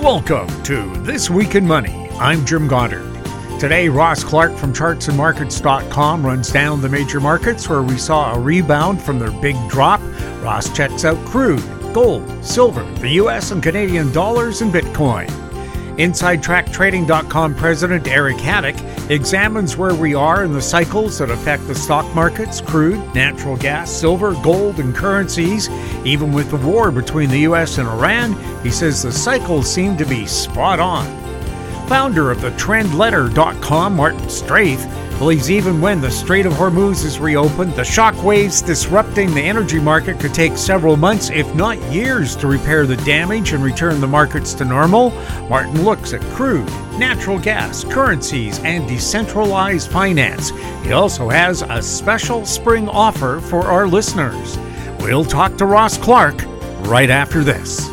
Welcome to This Week in Money. I'm Jim Goddard. Today, Ross Clark from chartsandmarkets.com runs down the major markets where we saw a rebound from their big drop. Ross checks out crude, gold, silver, the U.S. and Canadian dollars, and Bitcoin. InsideTrackTrading.com President Eric Haddock examines where we are in the cycles that affect the stock markets, crude, natural gas, silver, gold, and currencies. Even with the war between the U.S. and Iran, he says the cycles seem to be spot on. Founder of the TrendLetter.com, Martin Straith, believes even when the Strait of Hormuz is reopened, the shockwaves disrupting the energy market could take several months, if not years, to repair the damage and return the markets to normal. Martin looks at crude, natural gas, currencies, and decentralized finance. He also has a special spring offer for our listeners. We'll talk to Ross Clark right after this.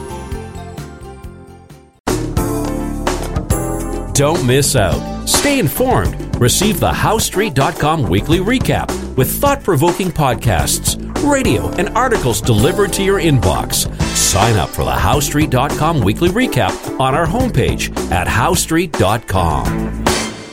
Don't miss out. Stay informed. Receive the HowStreet.com weekly recap with thought-provoking podcasts, radio, and articles delivered to your inbox. Sign up for the HowStreet.com weekly recap on our homepage at HowStreet.com.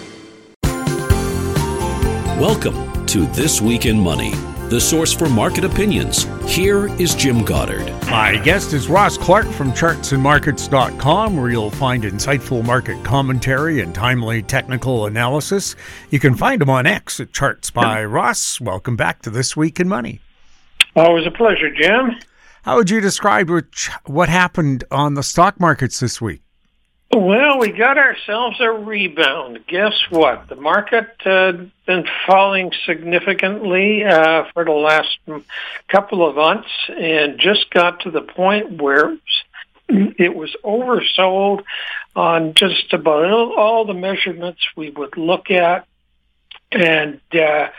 Welcome to This Week in Money, the source for market opinions. Here is Jim Goddard. My guest is Ross Clark from chartsandmarkets.com, where you'll find insightful market commentary and timely technical analysis. You can find him on X at Charts by Ross. Welcome back to This Week in Money. Always a pleasure, Jim. How would you describe what happened on the stock markets this week? Well, we got ourselves a rebound. Guess what? The market had been falling significantly for the last couple of months and just got to the point where it was oversold on just about all the measurements we would look at. And the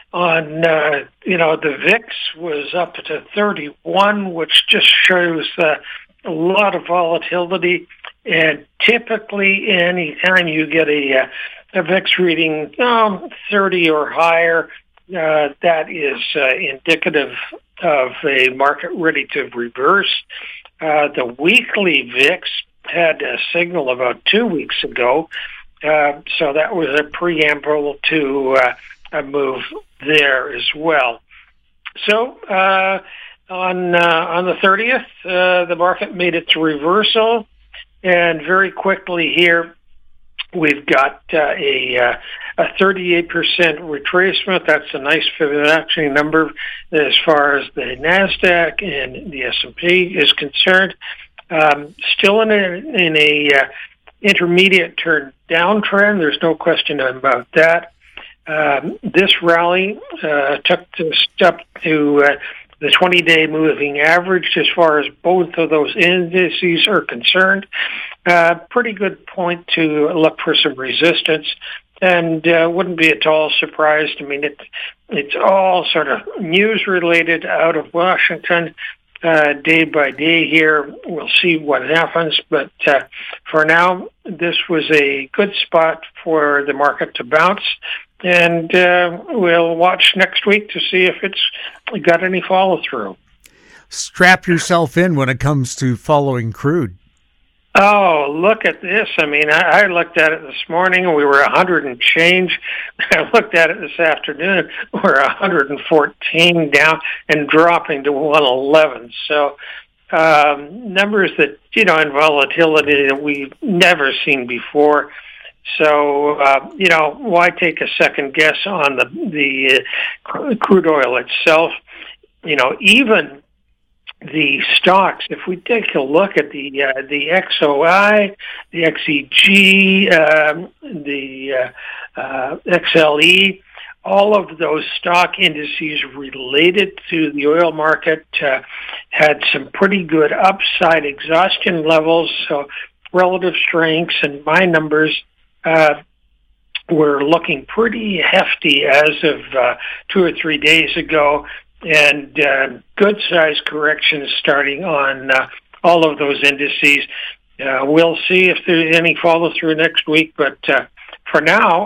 VIX was up to 31, which just shows a lot of volatility. And typically, anytime you get a VIX reading 30 or higher, that is indicative of a market ready to reverse. The weekly VIX had a signal about 2 weeks ago, so that was a preamble to a move there as well. So on the 30th, the market made its reversal. And very quickly here, we've got a 38% retracement. That's a nice Fibonacci number as far as the NASDAQ and the S&P is concerned. Still in a intermediate turn downtrend. There's no question about that. This rally took the step to the 20-day moving average as far as both of those indices are concerned. Pretty good point to look for some resistance, and wouldn't be at all surprised. I mean, it's all sort of news-related out of Washington day by day here. We'll see what happens, but for now, this was a good spot for the market to bounce. And we'll watch next week to see if it's got any follow-through. Strap yourself in when it comes to following crude. Oh, look at this. I mean, I looked at it this morning, and we were 100 and change. I looked at it this afternoon, we're 114 down and dropping to 111. So numbers that, in volatility that we've never seen before. So, why take a second guess on the crude oil itself? Even the stocks, if we take a look at the XOI, the XEG, the XLE, all of those stock indices related to the oil market had some pretty good upside exhaustion levels, so relative strengths, and my numbers were looking pretty hefty as of 2 or 3 days ago, and good size corrections starting on all of those indices. We'll see if there's any follow through next week, but for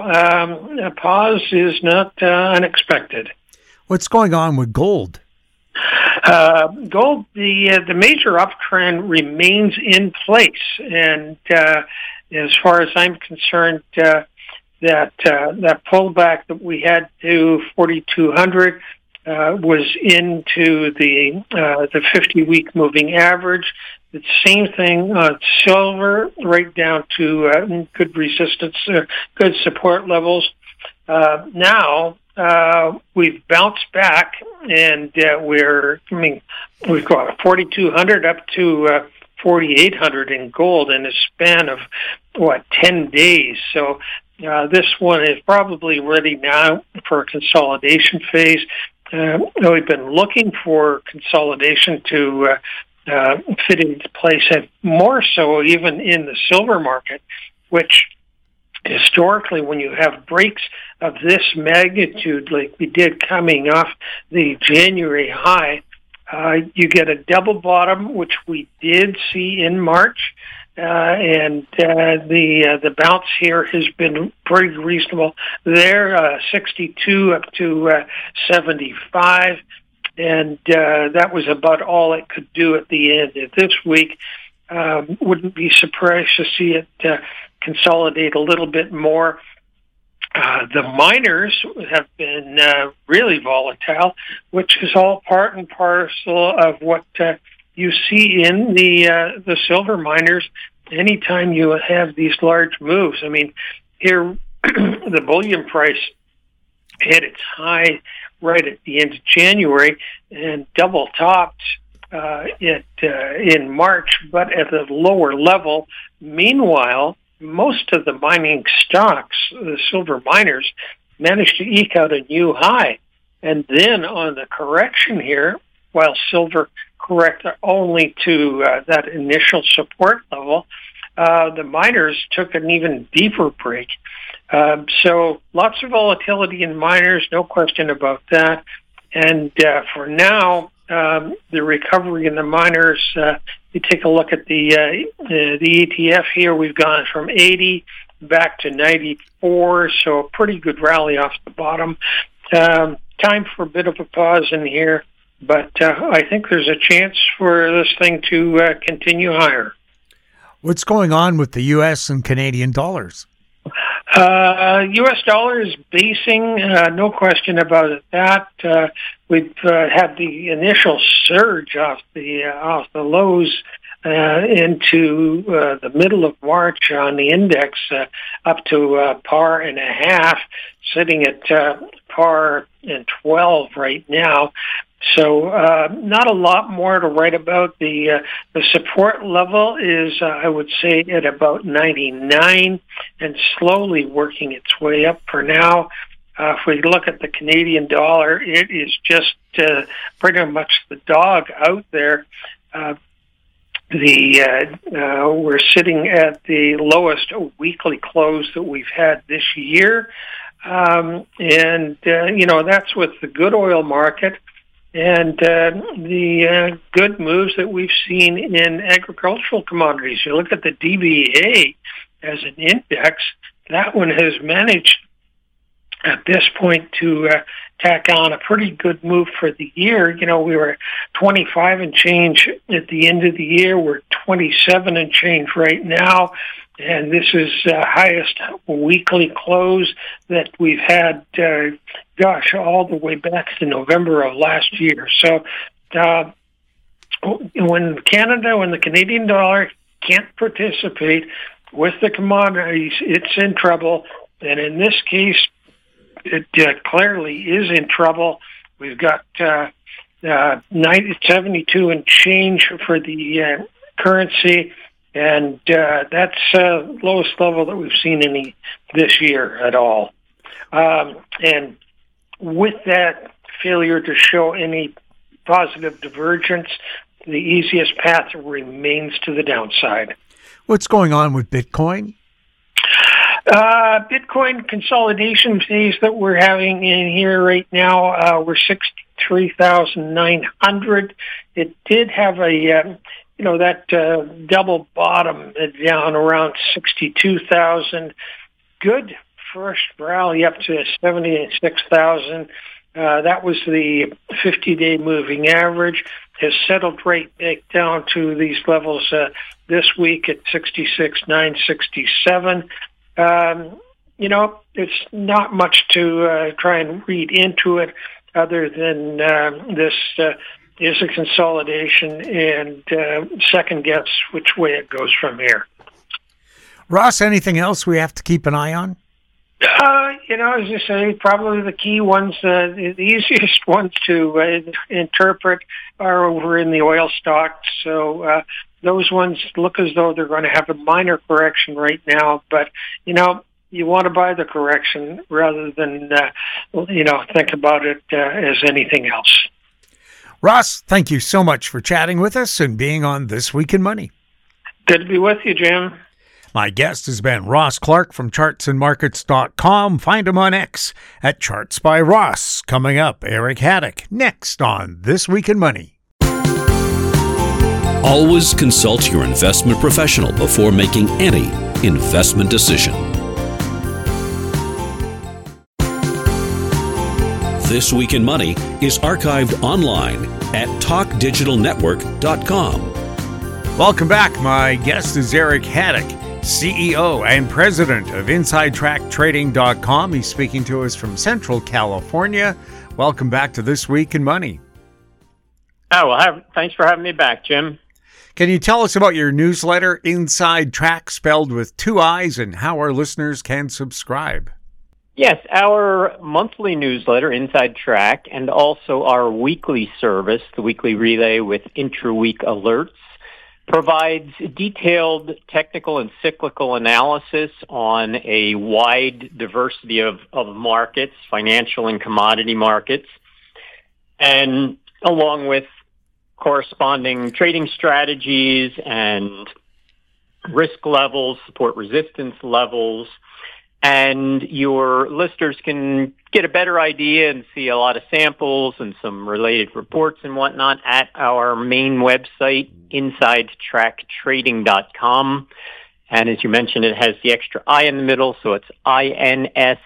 now, a pause is not unexpected. What's going on with gold? Gold, the major uptrend remains in place, and as far as I'm concerned, that pullback that we had to 4,200 was into the 50-week moving average. The same thing on silver, right down to good resistance, good support levels. Now we've bounced back, and we've got 4,200 up to 4,800 in gold in a span of 10 days. So this one is probably ready now for a consolidation phase. We've been looking for consolidation to fit into place, and more so even in the silver market, which historically, when you have breaks of this magnitude, like we did coming off the January high, you get a double bottom, which we did see in March, and the bounce here has been pretty reasonable. There, 62 up to 75, and that was about all it could do at the end of this week. Wouldn't be surprised to see it consolidate a little bit more. The miners have been really volatile, which is all part and parcel of what you see in the silver miners anytime you have these large moves. I mean, here the bullion price hit its high right at the end of January and double topped in March, but at a lower level. Meanwhile, most of the mining stocks, the silver miners, managed to eke out a new high. And then on the correction here, while silver corrected only to that initial support level, the miners took an even deeper break. So lots of volatility in miners, no question about that. And for now, the recovery in the miners, you take a look at the ETF here, we've gone from 80 back to 94, so a pretty good rally off the bottom. Time for a bit of a pause in here, but I think there's a chance for this thing to continue higher. What's going on with the U.S. and Canadian dollars? U.S. dollar is basing, no question about it. That we've had the initial surge off the lows into the middle of March on the index, up to par and a half, sitting at par and 12 right now. So not a lot more to write about. The support level is, I would say, at about 99 and slowly working its way up for now. If we look at the Canadian dollar, it is just pretty much the dog out there. We're sitting at the lowest weekly close that we've had this year. That's with the good oil market and the good moves that we've seen in agricultural commodities. You look at the DVA as an index, that one has managed at this point to tack on a pretty good move for the year. You know, we were 25 and change at the end of the year. We're 27 and change right now. And this is the highest weekly close that we've had, all the way back to November of last year. So when the Canadian dollar can't participate with the commodities, it's in trouble. And in this case, it clearly is in trouble. We've got 72 and change for the currency. And that's the lowest level that we've seen this year at all. And with that failure to show any positive divergence, the easiest path remains to the downside. What's going on with Bitcoin? Bitcoin consolidation phase that we're having in here right now, we're 63,900. It did have a that double bottom down around 62,000. Good first rally up to 76,000. That was the 50-day moving average. Has settled right back down to these levels this week at 66,967. It's not much to try and read into it other than this is a consolidation and second guess which way it goes from here. Ross, anything else we have to keep an eye on? As you say, probably the key ones, the easiest ones to interpret are over in the oil stocks. So those ones look as though they're going to have a minor correction right now. But, you want to buy the correction rather than, think about it as anything else. Ross, thank you so much for chatting with us and being on This Week in Money. Good to be with you, Jim. My guest has been Ross Clark from chartsandmarkets.com. Find him on X at Charts by Ross. Coming up, Eric Haddock, next on This Week in Money. Always consult your investment professional before making any investment decision. This Week in Money is archived online at talkdigitalnetwork.com. Welcome back. My guest is Eric Haddock, CEO and president of InsideTrackTrading.com. He's speaking to us from Central California. Welcome back to This Week in Money. Oh, well, thanks for having me back, Jim. Can you tell us about your newsletter, Inside Track, spelled with 2 I's, and how our listeners can subscribe? Yes, our monthly newsletter, Inside Track, and also our weekly service, the Weekly Relay with intra-week alerts, provides detailed technical and cyclical analysis on a wide diversity of markets, financial and commodity markets, and along with corresponding trading strategies and risk levels, support resistance levels, and your listeners can get a better idea and see a lot of samples and some related reports and whatnot at our main website, InsideTrackTrading.com. And as you mentioned, it has the extra I in the middle, so it's INSIIDE,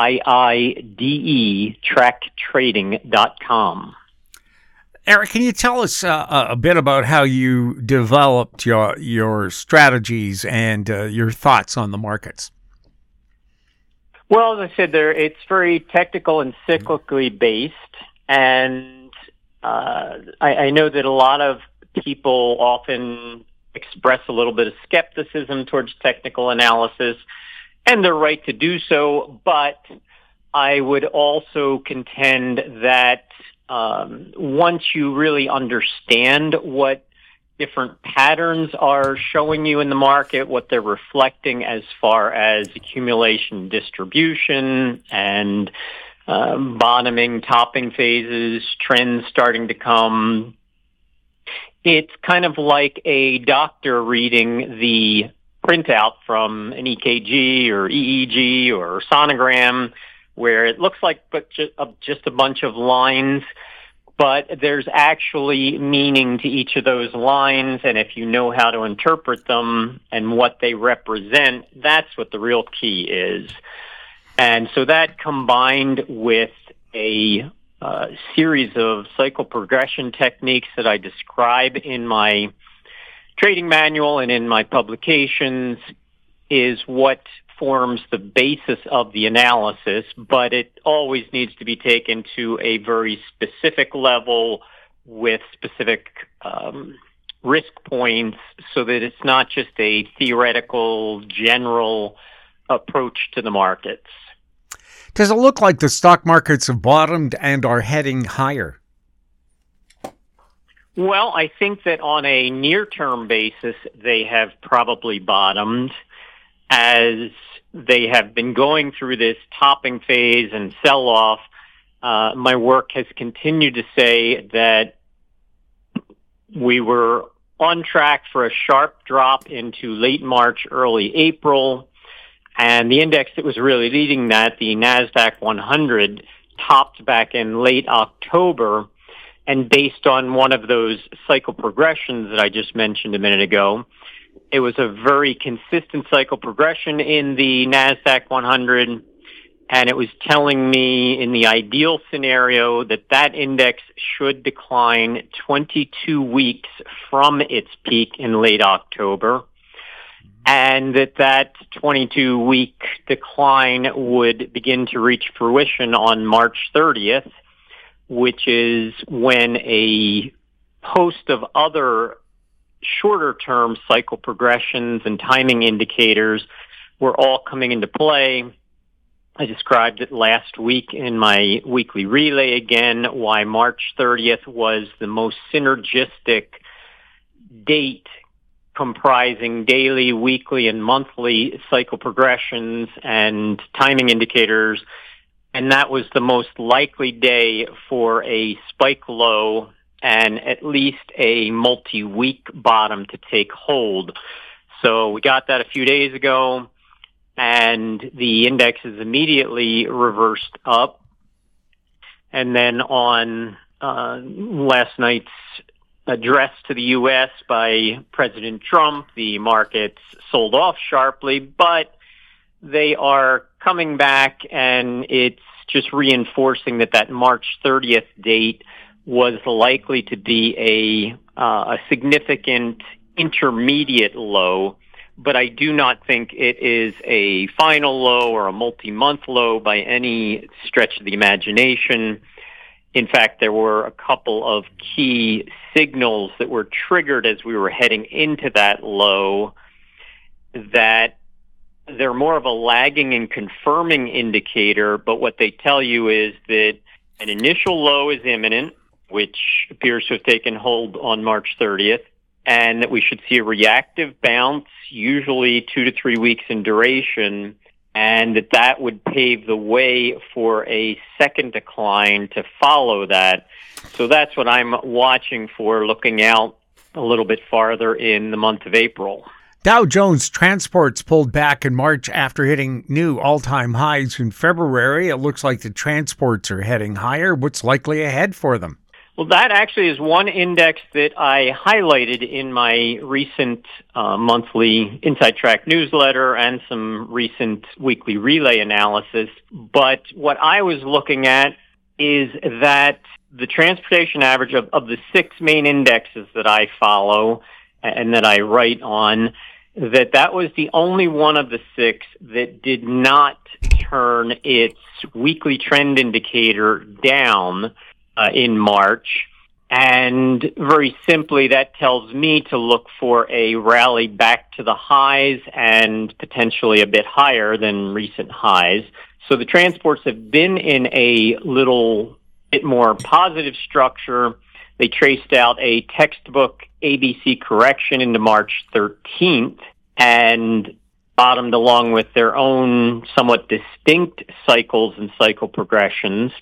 TrackTrading.com. Eric, can you tell us a bit about how you developed your strategies and your thoughts on the markets? Well, as I said, it's very technical and cyclically based, and I know that a lot of people often express a little bit of skepticism towards technical analysis, and they're right to do so, but I would also contend that once you really understand what different patterns are showing you in the market, what they're reflecting as far as accumulation, distribution, and bottoming, topping phases, trends starting to come. It's kind of like a doctor reading the printout from an EKG or EEG or sonogram, where it looks like just a bunch of lines, but there's actually meaning to each of those lines, and if you know how to interpret them and what they represent, that's what the real key is. And so that combined with a series of cycle progression techniques that I describe in my trading manual and in my publications is what forms the basis of the analysis, but it always needs to be taken to a very specific level with specific risk points so that it's not just a theoretical, general approach to the markets. Does it look like the stock markets have bottomed and are heading higher? Well, I think that on a near-term basis, they have probably bottomed, as they have been going through this topping phase and sell-off. My work has continued to say that we were on track for a sharp drop into late March, early April, and the index that was really leading that, the NASDAQ 100, topped back in late October. And based on one of those cycle progressions that I just mentioned a minute ago, it was a very consistent cycle progression in the NASDAQ 100, and it was telling me in the ideal scenario that that index should decline 22 weeks from its peak in late October, and that 22-week decline would begin to reach fruition on March 30th, which is when a host of other shorter-term cycle progressions and timing indicators were all coming into play. I described it last week in my weekly relay again, why March 30th was the most synergistic date comprising daily, weekly, and monthly cycle progressions and timing indicators. And that was the most likely day for a spike low and at least a multi-week bottom to take hold. So we got that a few days ago, and the index is immediately reversed up. And then on last night's address to the U.S. by President Trump, the markets sold off sharply, but they are coming back, and it's just reinforcing that March 30th date was likely to be a significant intermediate low, but I do not think it is a final low or a multi-month low by any stretch of the imagination. In fact, there were a couple of key signals that were triggered as we were heading into that low that they're more of a lagging and confirming indicator, but what they tell you is that an initial low is imminent, which appears to have taken hold on March 30th, and that we should see a reactive bounce, usually 2 to 3 weeks in duration, and that would pave the way for a second decline to follow that. So that's what I'm watching for, looking out a little bit farther in the month of April. Dow Jones Transports pulled back in March after hitting new all-time highs in February. It looks like the transports are heading higher. What's likely ahead for them? Well, that actually is one index that I highlighted in my recent monthly Inside Track newsletter and some recent weekly relay analysis. But what I was looking at is that the transportation average of the 6 main indexes that I follow and that I write on, that was the only one of the 6 that did not turn its weekly trend indicator down in March. And very simply, that tells me to look for a rally back to the highs and potentially a bit higher than recent highs. So the transports have been in a little bit more positive structure. They traced out a textbook ABC correction into March 13th and bottomed along with their own somewhat distinct cycles and cycle progressions,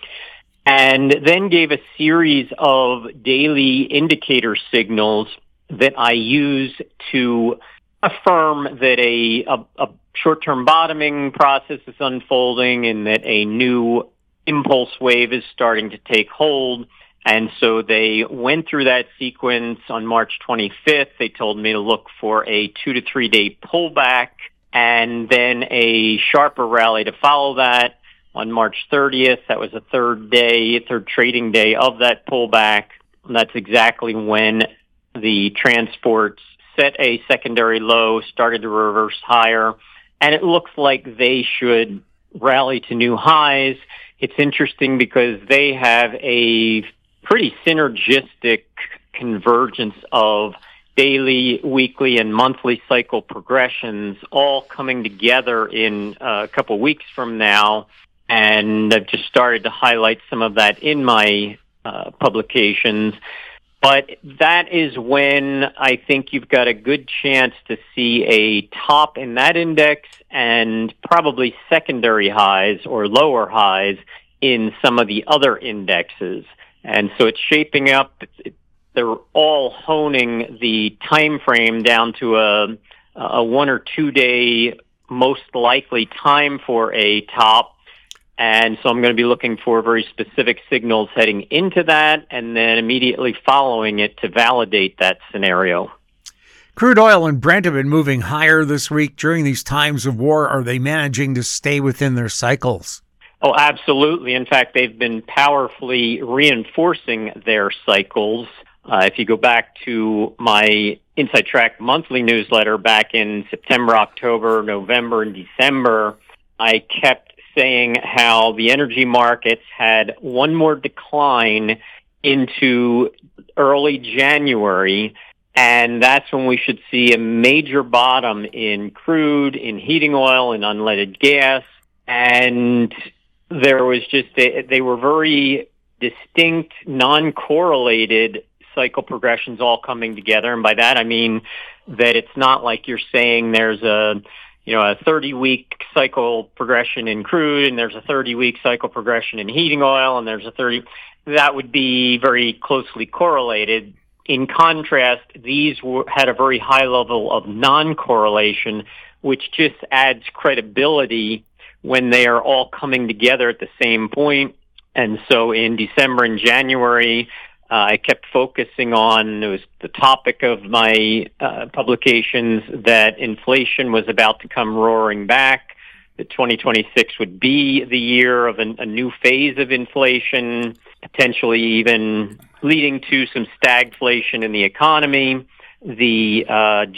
and then gave a series of daily indicator signals that I use to affirm that a short-term bottoming process is unfolding and that a new impulse wave is starting to take hold. And so they went through that sequence on March 25th. They told me to look for a 2 to 3 day pullback and then a sharper rally to follow that. On March 30th, that was a third trading day of that pullback. And that's exactly when the transports set a secondary low, started to reverse higher, and it looks like they should rally to new highs. It's interesting because they have a pretty synergistic convergence of daily, weekly, and monthly cycle progressions all coming together in a couple weeks from now. And I've just started to highlight some of that in my publications. But that is when I think you've got a good chance to see a top in that index and probably secondary highs or lower highs in some of the other indexes. And so it's shaping up. They're all honing the time frame down to a 1 or 2 day most likely time for a top. And so I'm going to be looking for very specific signals heading into that and then immediately following it to validate that scenario. Crude oil and Brent have been moving higher this week. During these times of war, are they managing to stay within their cycles? Oh, absolutely. In fact, they've been powerfully reinforcing their cycles. If you go back to my Inside Track monthly newsletter back in September, October, November, and December, I kept saying how the energy markets had one more decline into early January, and that's when we should see a major bottom in crude, in heating oil, in unleaded gas, and there was just, they were very distinct, non-correlated cycle progressions all coming together. And by that, I mean that it's not like you're saying there's a 30-week cycle progression in crude and there's a 30-week cycle progression in heating oil and there's that would be very closely correlated. In contrast, these had a very high level of non-correlation, which just adds credibility when they are all coming together at the same point. And so in December and January, I kept focusing on, it was the topic of my publications, that inflation was about to come roaring back, that 2026 would be the year of a new phase of inflation, potentially even leading to some stagflation in the economy. The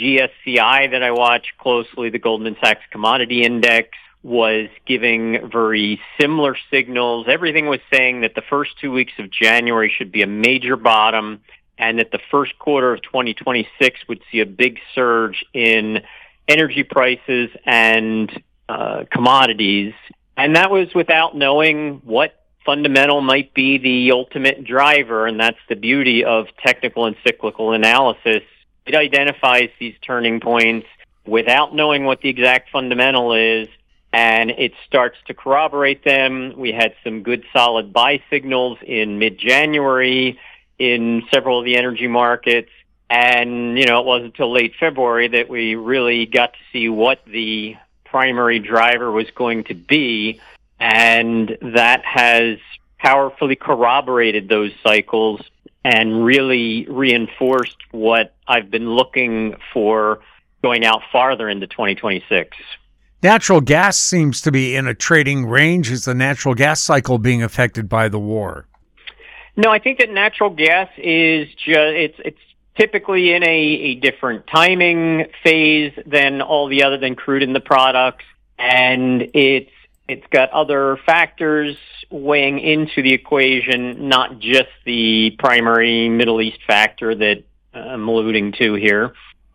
GSCI that I watch closely, the Goldman Sachs Commodity Index, was giving very similar signals. Everything was saying that the first 2 weeks of January should be a major bottom and that the first quarter of 2026 would see a big surge in energy prices and commodities. And that was without knowing what fundamental might be the ultimate driver, and that's the beauty of technical and cyclical analysis. It identifies these turning points without knowing what the exact fundamental is, and it starts to corroborate them. We had some good solid buy signals in mid-January in several of the energy markets, and it wasn't until late February that we really got to see what the primary driver was going to be, and that has powerfully corroborated those cycles and really reinforced what I've been looking for going out farther into 2026. Natural gas seems to be in a trading range. Is the natural gas cycle being affected by the war? No, I think that natural gas is it's typically in a different timing phase than crude in the products, and it's got other factors weighing into the equation, not just the primary Middle East factor that I'm alluding to here.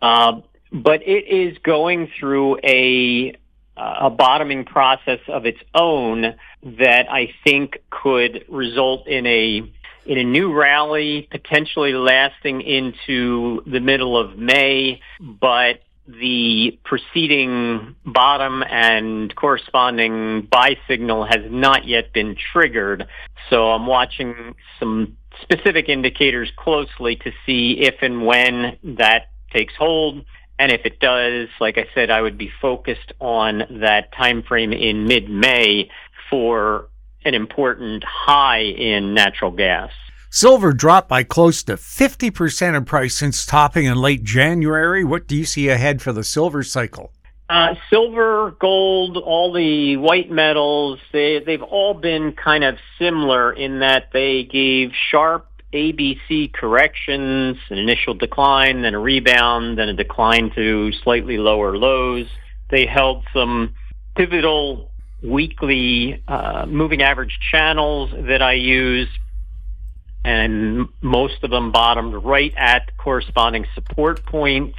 But it is going through a bottoming process of its own that I think could result in a new rally, potentially lasting into the middle of May, but the preceding bottom and corresponding buy signal has not yet been triggered. So I'm watching some specific indicators closely to see if and when that takes hold. And if it does, like I said, I would be focused on that time frame in mid-May for an important high in natural gas. Silver dropped by close to 50% in price since topping in late January. What do you see ahead for the silver cycle? Silver, gold, all the white metals, they've all been kind of similar in that they gave sharp ABC corrections, an initial decline, then a rebound, then a decline to slightly lower lows. They held some pivotal weekly moving average channels that I use, and most of them bottomed right at corresponding support points.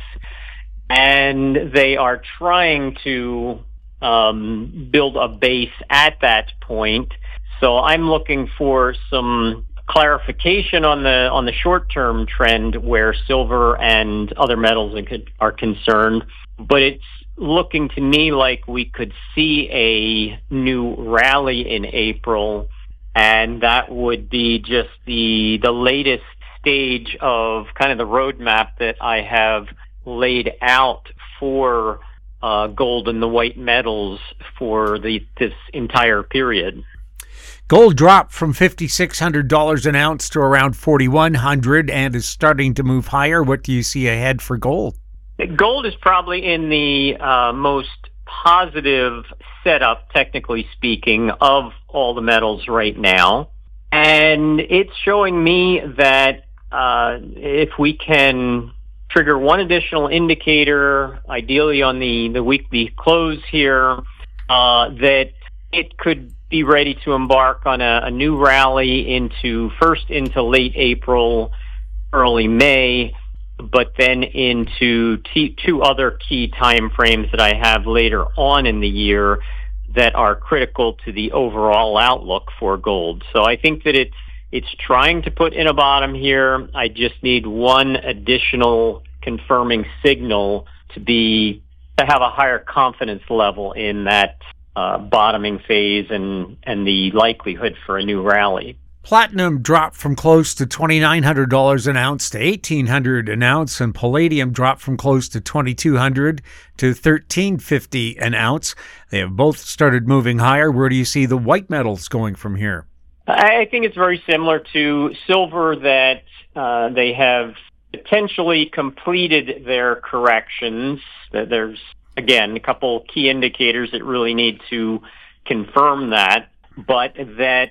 And they are trying to build a base at that point. So I'm looking for some clarification on the short-term trend where silver and other metals are concerned. But it's looking to me like we could see a new rally in April, and that would be just the latest stage of kind of the roadmap that I have laid out for gold and the white metals for this entire period. Gold dropped from $5,600 an ounce to around $4,100 and is starting to move higher. What do you see ahead for gold? Gold is probably in the most positive setup, technically speaking, of all the metals right now. And it's showing me that if we can trigger one additional indicator, ideally on the weekly close here, that it could be ready to embark on a new rally into late April, early May, but then into two other key time frames that I have later on in the year that are critical to the overall outlook for gold. So I think that it's trying to put in a bottom here. I just need one additional confirming signal to have a higher confidence level in that bottoming phase and the likelihood for a new rally. Platinum dropped from close to $2,900 an ounce to $1,800 an ounce, and palladium dropped from close to $2,200 to $1,350 an ounce. They have both started moving higher. Where do you see the white metals going from here? I think it's very similar to silver, that they have potentially completed their corrections. There's, again, a couple key indicators that really need to confirm that, but that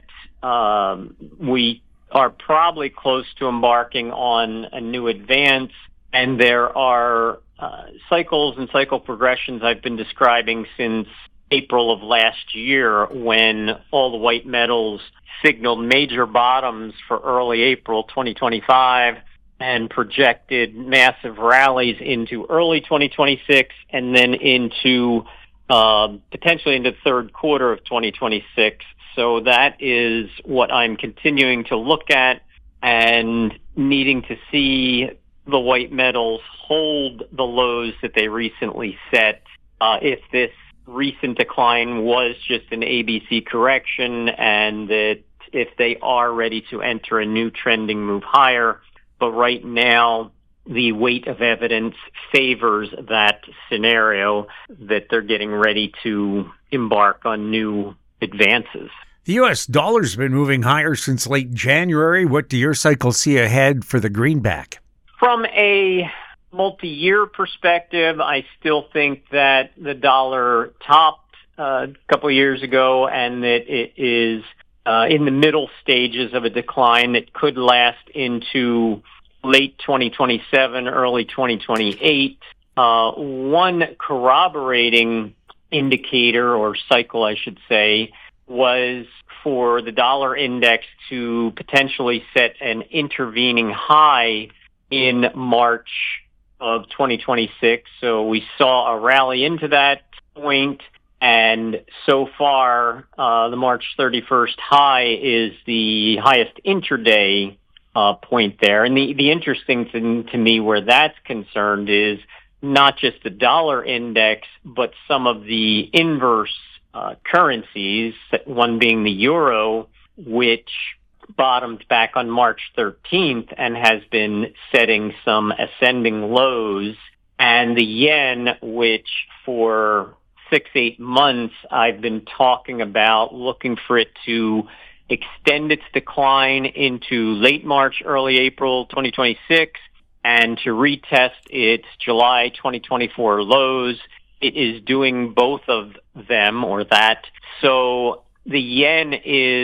we are probably close to embarking on a new advance, and there are cycles and cycle progressions I've been describing since April of last year, when all the white metals signaled major bottoms for early April 2025 and projected massive rallies into early 2026 and then into potentially into the third quarter of 2026. So that is what I'm continuing to look at, and needing to see the white metals hold the lows that they recently set. If this recent decline was just an ABC correction, and that if they are ready to enter a new trending move higher. But right now, the weight of evidence favors that scenario, that they're getting ready to embark on new advances. The U.S. dollar's been moving higher since late January. What do your cycles see ahead for the greenback? From a multi-year perspective, I still think that the dollar topped a couple of years ago, and that it is in the middle stages of a decline that could last into late 2027, early 2028. One corroborating indicator, or cycle I should say, was for the dollar index to potentially set an intervening high in March of 2026. So we saw a rally into that point, and so far the March 31st high is the highest intraday point there. And the interesting thing to me where that's concerned is not just the dollar index, but some of the inverse currencies, one being the euro, which bottomed back on March 13th and has been setting some ascending lows, and the yen, which for 6-8 months I've been talking about looking for it to extend its decline into late March, early April 2026, and to retest its July 2024 lows. It is doing both of them, or that. So the yen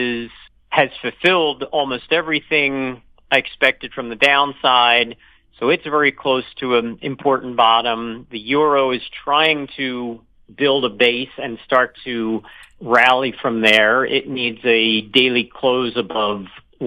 has fulfilled almost everything I expected from the downside. So it's very close to an important bottom. The euro is trying to build a base and start to rally from there. It needs a daily close above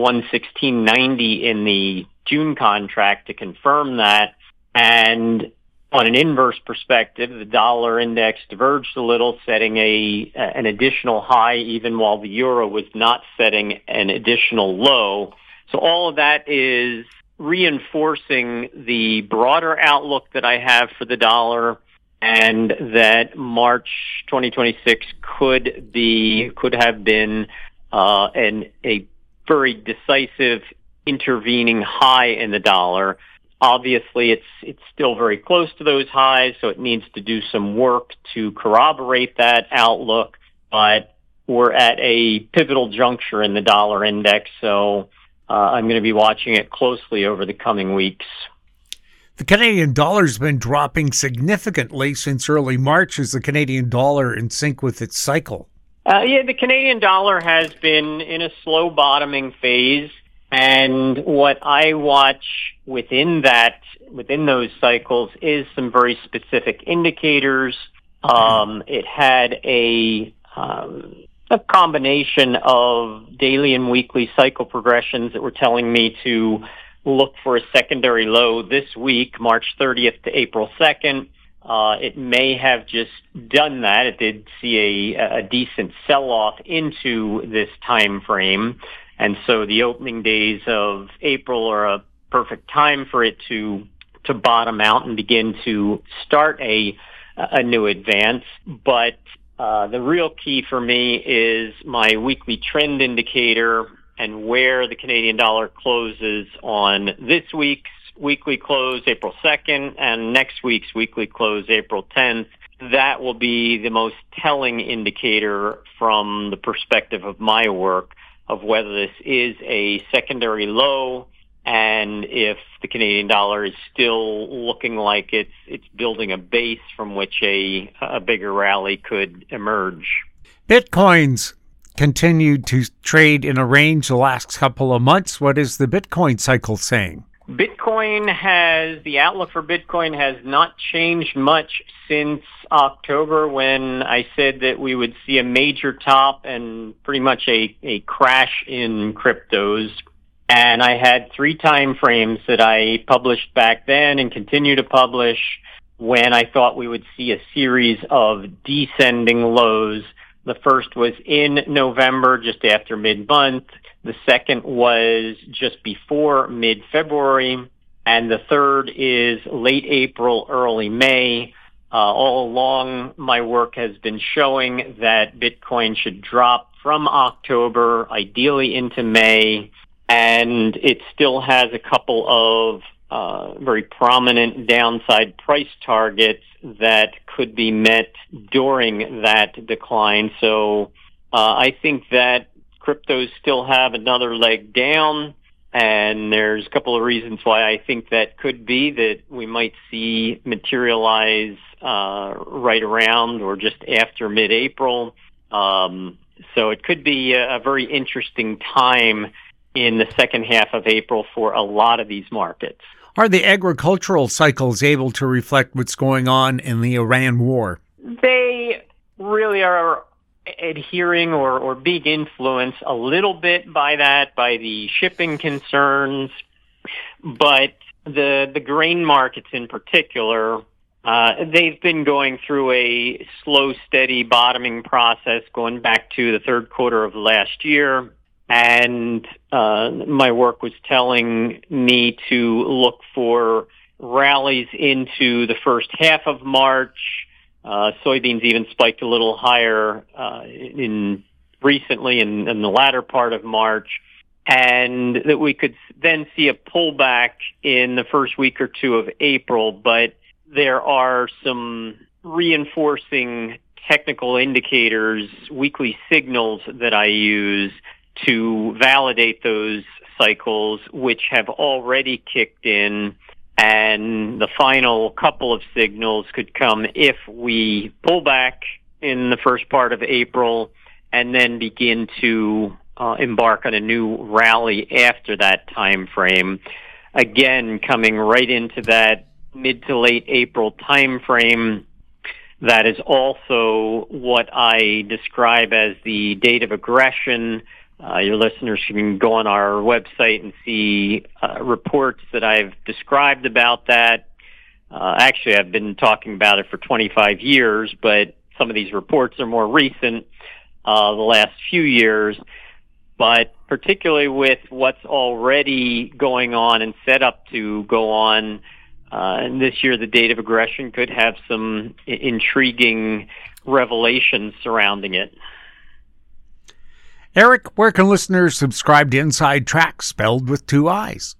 116.90 in the June contract to confirm that. And on an inverse perspective, the dollar index diverged a little, setting an additional high even while the euro was not setting an additional low. So all of that is reinforcing the broader outlook that I have for the dollar, and that March 2026 could have been a very decisive intervening high in the dollar. Obviously, it's still very close to those highs, so it needs to do some work to corroborate that outlook. But we're at a pivotal juncture in the dollar index, so I'm going to be watching it closely over the coming weeks. The Canadian dollar's been dropping significantly since early March. Is the Canadian dollar in sync with its cycle? The Canadian dollar has been in a slow bottoming phase. And what I watch within those cycles is some very specific indicators. It had a combination of daily and weekly cycle progressions that were telling me to look for a secondary low this week, March 30th to April 2nd. It may have just done that. It did see a decent sell-off into this time frame. And so the opening days of April are a perfect time for it to bottom out and begin to start a new advance. But the real key for me is my weekly trend indicator and where the Canadian dollar closes on this week's weekly close, April 2nd, and next week's weekly close, April 10th. That will be the most telling indicator from the perspective of my work of whether this is a secondary low and if the Canadian dollar is still looking like it's building a base from which a bigger rally could emerge. Bitcoin's continued to trade in a range the last couple of months. What is the Bitcoin cycle saying? The outlook for Bitcoin has not changed much since October when I said that we would see a major top and pretty much a crash in cryptos. And I had 3 time frames that I published back then and continue to publish when I thought we would see a series of descending lows. The first was in November, just after mid-month. The second was just before mid-February. And the third is late April, early May. All along, my work has been showing that Bitcoin should drop from October, ideally into May. And it still has a couple of very prominent downside price targets that could be met during that decline. So I think that cryptos still have another leg down, and there's a couple of reasons why I think that could be that we might see materialize right around or just after mid-April. So it could be a very interesting time in the second half of April for a lot of these markets. Are the agricultural cycles able to reflect what's going on in the Iran war? They really are adhering or being influenced a little bit by that, by the shipping concerns. But the grain markets in particular, they've been going through a slow, steady bottoming process going back to the third quarter of last year. And my work was telling me to look for rallies into the first half of March. Soybeans even spiked a little higher recently in the latter part of March, and that we could then see a pullback in the first week or two of April. But there are some reinforcing technical indicators, weekly signals that I use to validate those cycles, which have already kicked in. And the final couple of signals could come if we pull back in the first part of April and then begin to embark on a new rally after that time frame. Again, coming right into that mid to late April time frame, that is also what I describe as the date of aggression. Your listeners can go on our website and see reports that I've described about that. Actually, I've been talking about it for 25 years, but some of these reports are more recent, the last few years. But particularly with what's already going on and set up to go on, and this year the date of aggression could have some intriguing revelations surrounding it. Eric, where can listeners subscribe to Inside Track, spelled with 2 I's?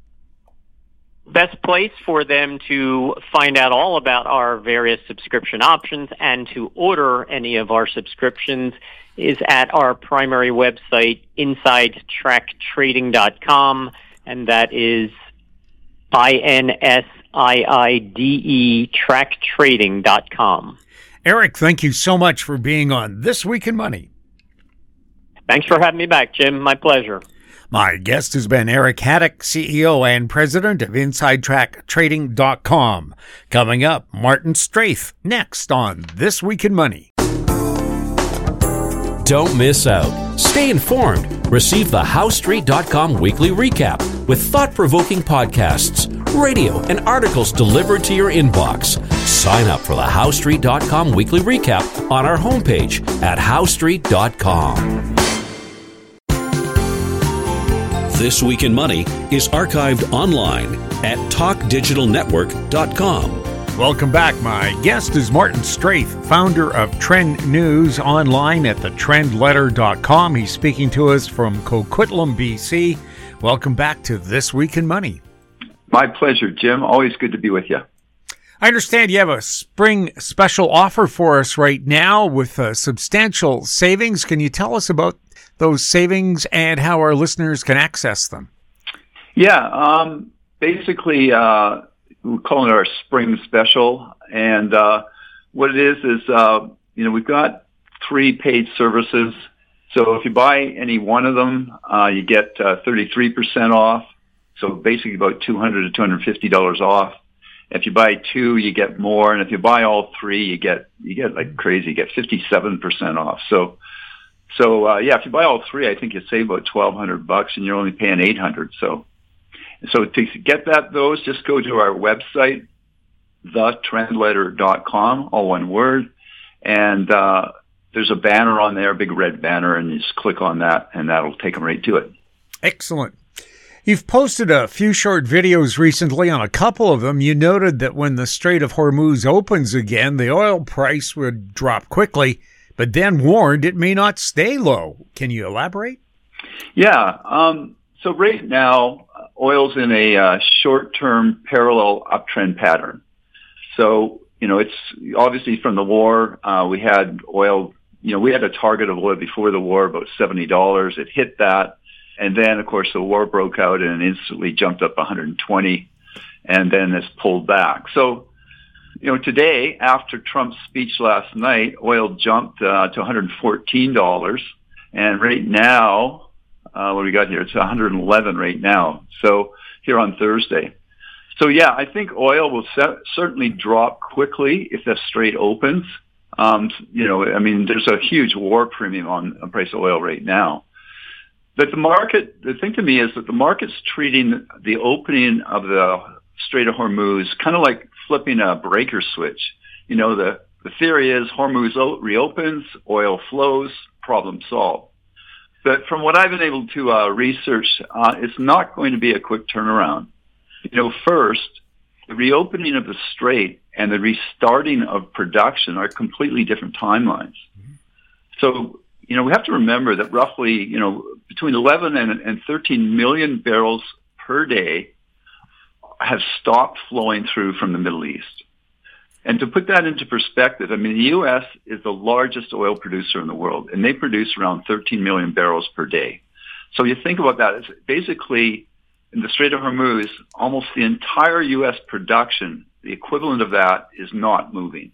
Best place for them to find out all about our various subscription options and to order any of our subscriptions is at our primary website, InsideTrackTrading.com, and that is INSIDETRACK TrackTrading.com. Eric, thank you so much for being on This Week in Money. Thanks for having me back, Jim. My pleasure. My guest has been Eric Haddock, CEO and President of InsideTrackTrading.com. Coming up, Martin Straith, next on This Week in Money. Don't miss out. Stay informed. Receive the HowStreet.com weekly recap with thought-provoking podcasts, radio, and articles delivered to your inbox. Sign up for the HowStreet.com weekly recap on our homepage at HowStreet.com. This Week in Money is archived online at TalkDigitalNetwork.com. Welcome back. My guest is Martin Straith, founder of Trend News online at thetrendletter.com. He's speaking to us from Coquitlam, BC. Welcome back to This Week in Money. My pleasure, Jim. Always good to be with you. I understand you have a spring special offer for us right now with substantial savings. Can you tell us about those savings and how our listeners can access them? Yeah, basically, we're calling it our spring special. And what it is, we've got 3 paid services. So if you buy any one of them, you get 33% off. So basically about $200 to $250 off. If you buy 2, you get more. And if you buy all 3, you get like crazy. You get 57% off. So if you buy all 3, I think you save about $1,200 and you're only paying $800. So to get those, just go to our website, thetrendletter.com, all one word. And there's a banner on there, a big red banner, and you just click on that, and that'll take them right to it. Excellent. You've posted a few short videos recently. On a couple of them, you noted that when the Strait of Hormuz opens again, the oil price would drop quickly, but then warned it may not stay low. Can you elaborate? Yeah. So right now, oil's in a short-term parallel uptrend pattern. So, it's obviously from the war, we had oil, we had a target of oil before the war, about $70. It hit that. And then, of course, the war broke out and instantly jumped up 120 and then it's pulled back. So, today, after Trump's speech last night, oil jumped to $114. And right now, what do we got here? It's 111 right now. So here on Thursday. So yeah, I think oil will certainly drop quickly if the Strait opens. There's a huge war premium on the price of oil right now. But the thing to me is that the market's treating the opening of the Strait of Hormuz kind of like flipping a breaker switch. The theory is Hormuz reopens, oil flows, problem solved. But from what I've been able to research, it's not going to be a quick turnaround. First, the reopening of the Strait and the restarting of production are completely different timelines. So, we have to remember that roughly, between 11 and 13 million barrels per day have stopped flowing through from the Middle East. And to put that into perspective, the U.S. is the largest oil producer in the world, and they produce around 13 million barrels per day. So you think about that. It's basically, in the Strait of Hormuz, almost the entire U.S. production, the equivalent of that, is not moving.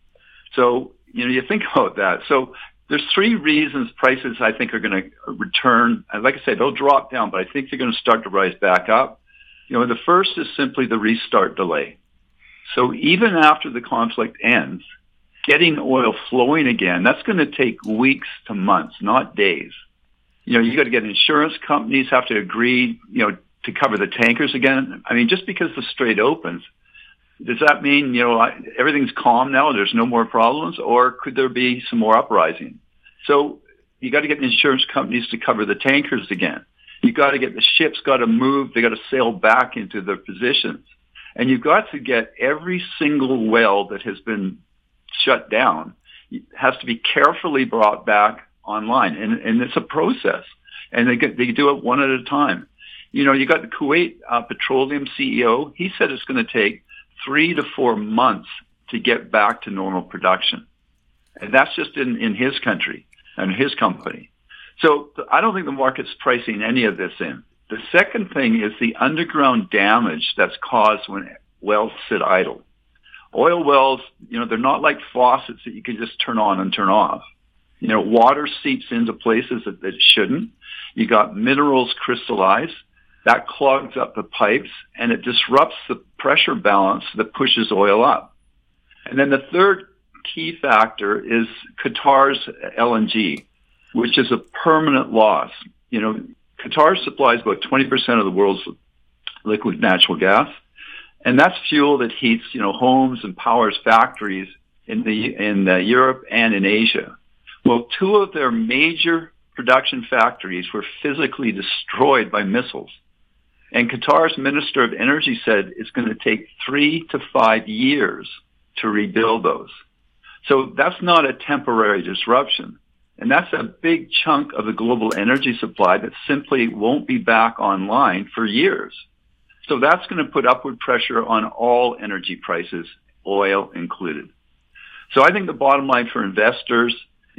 So, you think about that. So there's 3 reasons prices, I think, are going to return. And like I said, they'll drop down, but I think they're going to start to rise back up. The first is simply the restart delay. So even after the conflict ends, getting oil flowing again, that's going to take weeks to months, not days. You got to get insurance companies have to agree, to cover the tankers again. Just because the Strait opens, does that mean, everything's calm now, there's no more problems, or could there be some more uprising? So you got to get the insurance companies to cover the tankers again. You got to get the ships got to move, they got to sail back into their positions. And you've got to get every single well that has been shut down has to be carefully brought back online. And it's a process. And they do it one at a time. You got the Kuwait Petroleum CEO. He said it's going to take 3 to 4 months to get back to normal production. And that's just in his country and his company. So I don't think the market's pricing any of this in. The second thing is the underground damage that's caused when wells sit idle. Oil wells, they're not like faucets that you can just turn on and turn off. Water seeps into places that it shouldn't. You got minerals crystallize. That clogs up the pipes, and it disrupts the pressure balance that pushes oil up. And then the third key factor is Qatar's LNG, which is a permanent loss. Qatar supplies about 20% of the world's liquid natural gas, and that's fuel that heats, homes and powers factories in Europe and in Asia. Well, two of their major production factories were physically destroyed by missiles. And Qatar's Minister of Energy said it's going to take 3 to 5 years to rebuild those. So that's not a temporary disruption. And that's a big chunk of the global energy supply that simply won't be back online for years. So that's going to put upward pressure on all energy prices, oil included. So I think the bottom line for investors,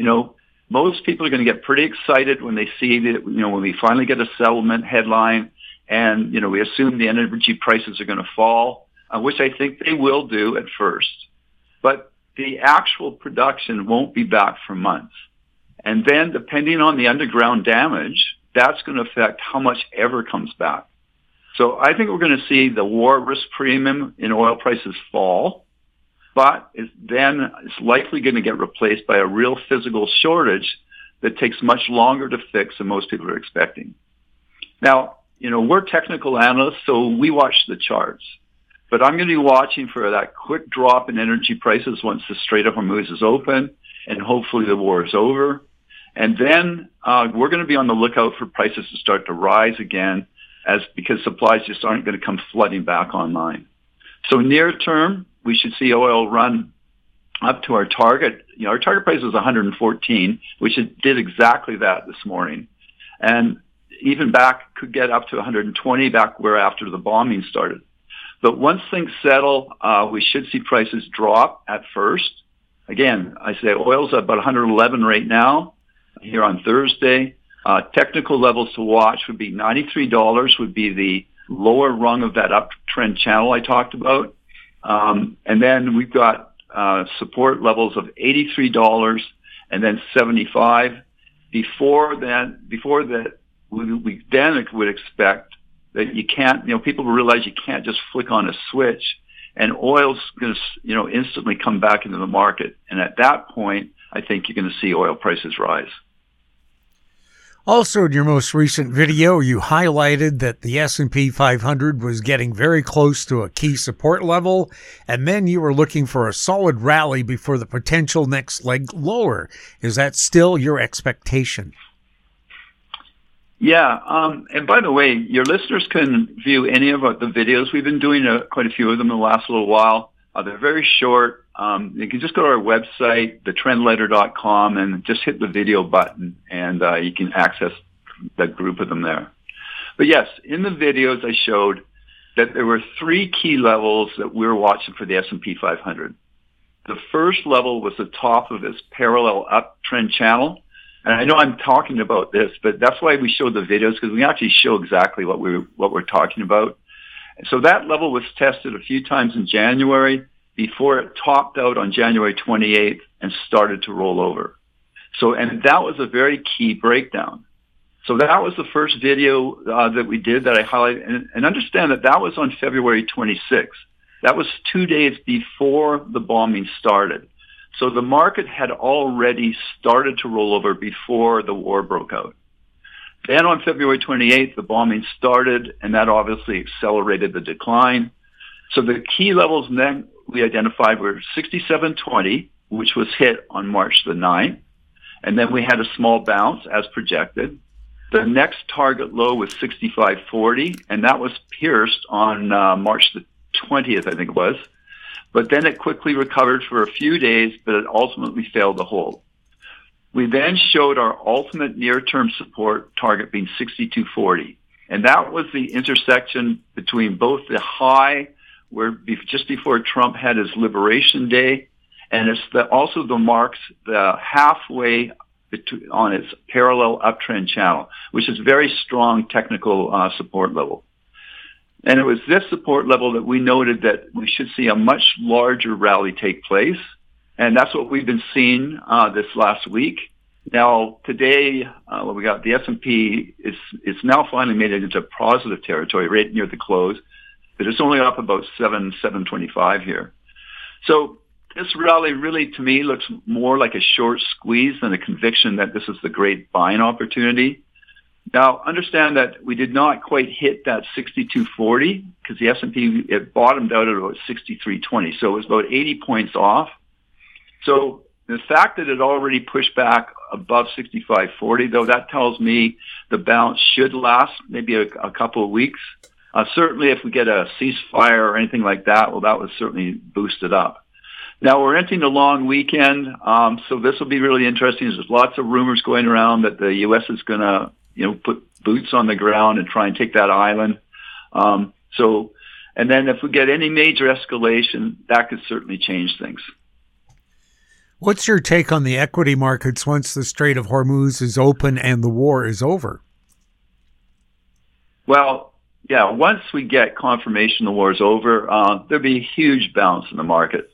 most people are going to get pretty excited when they see that, when we finally get a settlement headline and, we assume the energy prices are going to fall, which I think they will do at first. But the actual production won't be back for months. And then depending on the underground damage, that's going to affect how much ever comes back. So I think we're going to see the war risk premium in oil prices fall, but it's likely going to get replaced by a real physical shortage that takes much longer to fix than most people are expecting. Now, we're technical analysts, so we watch the charts. But I'm going to be watching for that quick drop in energy prices once the Strait of Hormuz is open, and hopefully the war is over. And then we're going to be on the lookout for prices to start to rise again, because supplies just aren't going to come flooding back online. So near term, we should see oil run up to our target. Our target price was 114, which it did exactly that this morning. And even could get up to 120 back where after the bombing started. But once things settle, we should see prices drop at first. Again, I say oil's at about 111 right now here on Thursday. Technical levels to watch would be $93 would be the lower rung of that uptrend channel I talked about. And then we've got support levels of $83 and then $75. Before that, we then would expect that you can't, people realize you can't just flick on a switch and oil's going to, instantly come back into the market. And at that point, I think you're going to see oil prices rise. Also, in your most recent video, you highlighted that the S&P 500 was getting very close to a key support level, and then you were looking for a solid rally before the potential next leg lower. Is that still your expectation? Yeah, and by the way, your listeners can view any of the videos. We've been doing quite a few of them in the last little while. They're very short. You can just go to our website, thetrendletter.com, and just hit the video button, and you can access that group of them there. But yes, in the videos I showed that there were 3 key levels that we were watching for the S&P 500. The first level was the top of this parallel uptrend channel. And I know I'm talking about this, but that's why we showed the videos, because we actually show exactly what we're talking about. And so that level was tested a few times in January before it topped out on January 28th and started to roll over. So, and that was a very key breakdown. So that was the first video that we did that I highlighted. And understand that was on February 26th. That was 2 days before the bombing started. So the market had already started to roll over before the war broke out. Then on February 28th, the bombing started, and that obviously accelerated the decline. So the key levels then we identified were 67.20, which was hit on March the 9th. And then we had a small bounce as projected. The next target low was 65.40, and that was pierced on March the 20th, I think it was. But then it quickly recovered for a few days, but it ultimately failed to hold. We then showed our ultimate near-term support target being 62.40. And that was the intersection between both the high, where just before Trump had his Liberation Day, and it's also the marks the halfway on its parallel uptrend channel, which is very strong technical support level. And it was this support level that we noted that we should see a much larger rally take place. And that's what we've been seeing this last week. Now, today, what we got, the S&P is now finally made it into positive territory right near the close, but it's only up about 725 here. So this rally really, to me, looks more like a short squeeze than a conviction that this is the great buying opportunity. Now, understand that we did not quite hit that 62.40 because the S&P, it bottomed out at about 63.20, so it was about 80 points off. So the fact that it already pushed back above 65.40, though, that tells me the bounce should last maybe a couple of weeks. Certainly, if we get a ceasefire or anything like that, well, that would certainly boost it up. Now, we're entering the long weekend, so this will be really interesting. There's lots of rumors going around that the U.S. is going to put boots on the ground and try and take that island. And then if we get any major escalation, that could certainly change things. What's your take on the equity markets once the Strait of Hormuz is open and the war is over? Well, yeah, once we get confirmation the war is over, there'll be a huge bounce in the market.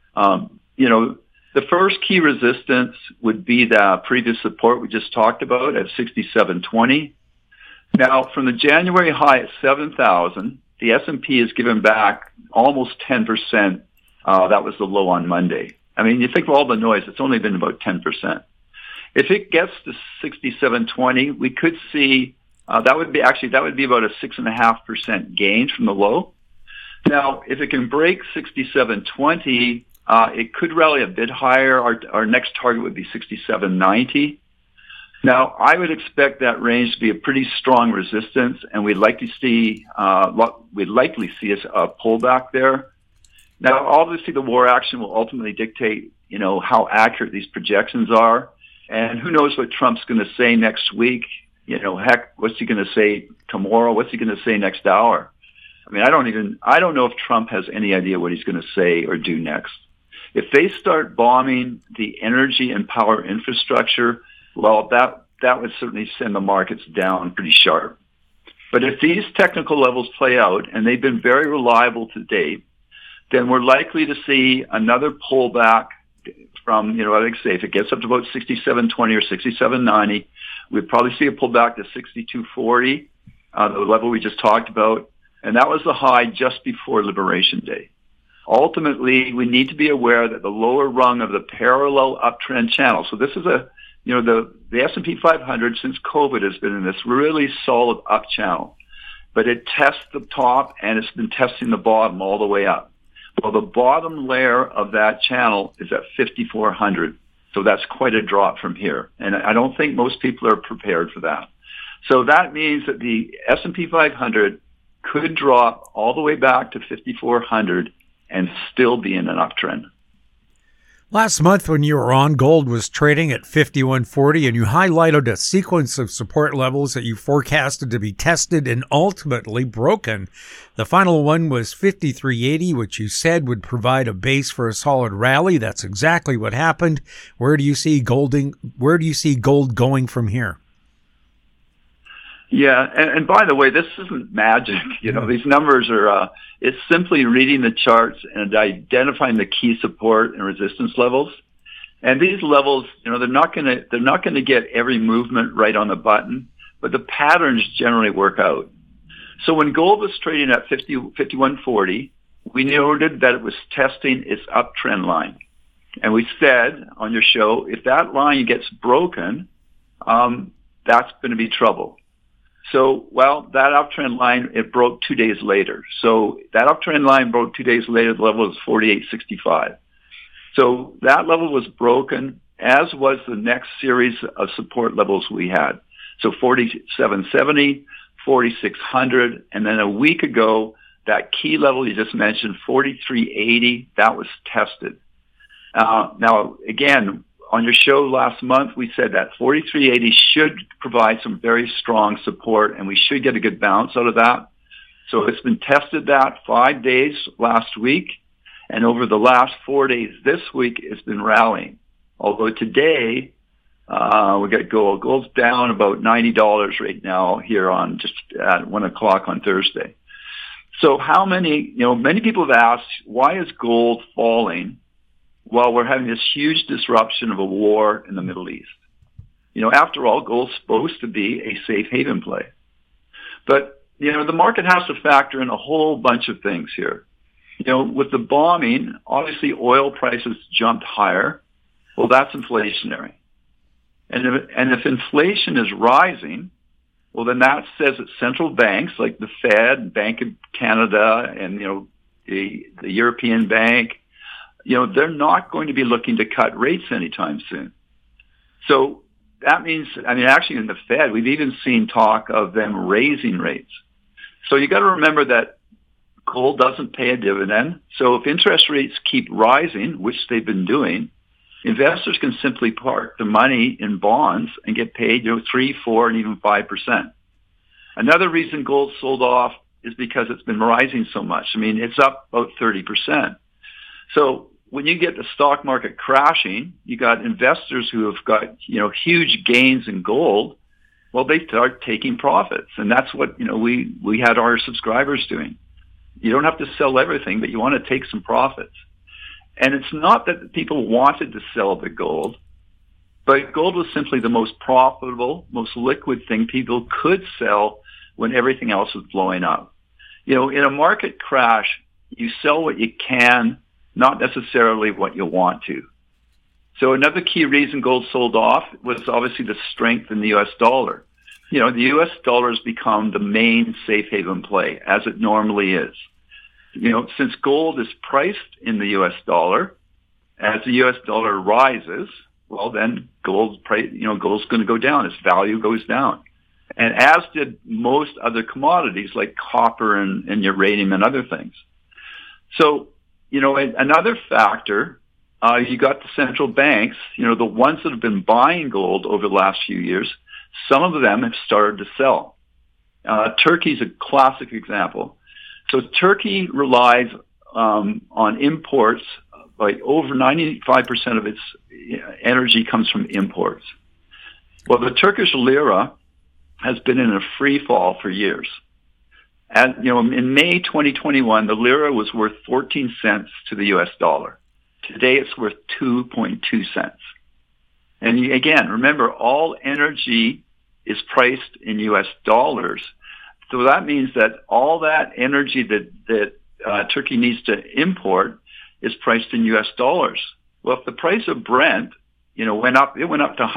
The first key resistance would be the previous support we just talked about at 67.20. Now, from the January high at 7,000, the S&P has given back almost 10%. That was the low on Monday. I mean, you think of all the noise, it's only been about 10%. If it gets to 67.20, we could see that would be about a 6.5% gain from the low. Now, if it can break 67.20, it could rally a bit higher. Our next target would be 67.90. Now, I would expect that range to be a pretty strong resistance, and we'd likely see a pullback there. Now, obviously, the war action will ultimately dictate, how accurate these projections are, and who knows what Trump's going to say next week. Heck, what's he going to say tomorrow? What's he going to say next hour? I mean, I don't know if Trump has any idea what he's going to say or do next. If they start bombing the energy and power infrastructure, well, that would certainly send the markets down pretty sharp. But if these technical levels play out, and they've been very reliable to date, then we're likely to see another pullback from, like I say, if it gets up to about 67.20 or 67.90, we'd probably see a pullback to 62.40, the level we just talked about. And that was the high just before Liberation Day. Ultimately, we need to be aware that the lower rung of the parallel uptrend channel, so this is the S&P 500 since COVID has been in this really solid up channel, but it tests the top and it's been testing the bottom all the way up. Well, the bottom layer of that channel is at 5,400, so that's quite a drop from here, and I don't think most people are prepared for that. So that means that the S&P 500 could drop all the way back to 5,400 and still be in an uptrend. Last month when you were on, gold was trading at 51.40, and you highlighted a sequence of support levels that you forecasted to be tested and ultimately broken. The final one was 53.80, which you said would provide a base for a solid rally. That's exactly what happened. Where do you see gold going from here? Yeah, and by the way, this isn't magic. These numbers are, it's simply reading the charts and identifying the key support and resistance levels. And these levels, they're not going to get every movement right on the button, but the patterns generally work out. So when gold was trading at 51.40, we noted that it was testing its uptrend line. And we said on your show, if that line gets broken, that's going to be trouble. So, that uptrend line, it broke 2 days later. So that uptrend line broke 2 days later. The level was 48.65. So that level was broken, as was the next series of support levels we had. So 47.70, 4,600, and then a week ago, that key level you just mentioned, 43.80, that was tested. Now, again, on your show last month, we said that 43.80 should provide some very strong support, and we should get a good bounce out of that. So it's been tested that 5 days last week, and over the last 4 days this week, it's been rallying. Although today, we got gold. Gold's down about $90 right now here on just at 1 o'clock on Thursday. So many people have asked, why is gold falling while we're having this huge disruption of a war in the Middle East? After all, gold's supposed to be a safe haven play. But, the market has to factor in a whole bunch of things here. With the bombing, obviously oil prices jumped higher. Well, that's inflationary. And if inflation is rising, well, then that says that central banks like the Fed, Bank of Canada, and, the European Bank, they're not going to be looking to cut rates anytime soon. So that means, actually in the Fed, we've even seen talk of them raising rates. So you got to remember that gold doesn't pay a dividend. So if interest rates keep rising, which they've been doing, investors can simply park the money in bonds and get paid, 3, 4, and even 5%. Another reason gold sold off is because it's been rising so much. It's up about 30%. So when you get the stock market crashing, you got investors who have got, huge gains in gold. Well, they start taking profits. And that's what, we had our subscribers doing. You don't have to sell everything, but you want to take some profits. And it's not that people wanted to sell the gold, but gold was simply the most profitable, most liquid thing people could sell when everything else was blowing up. In a market crash, you sell what you can, not necessarily what you want to. So another key reason gold sold off was obviously the strength in the U.S. dollar. The U.S. dollar has become the main safe haven play, as it normally is. Since gold is priced in the U.S. dollar, as the U.S. dollar rises, well, then gold's going to go down. Its value goes down. And as did most other commodities like copper and uranium and other things. So, another factor, you got the central banks, the ones that have been buying gold over the last few years, some of them have started to sell. Turkey's a classic example. So Turkey relies on imports. Like over 95% of its energy comes from imports. Well, the Turkish lira has been in a free fall for years. And, in May 2021, the lira was worth 14 cents to the U.S. dollar. Today, it's worth 2.2 cents. And again, remember, all energy is priced in U.S. dollars. So that means that all that energy that Turkey needs to import is priced in U.S. dollars. Well, if the price of Brent, went up to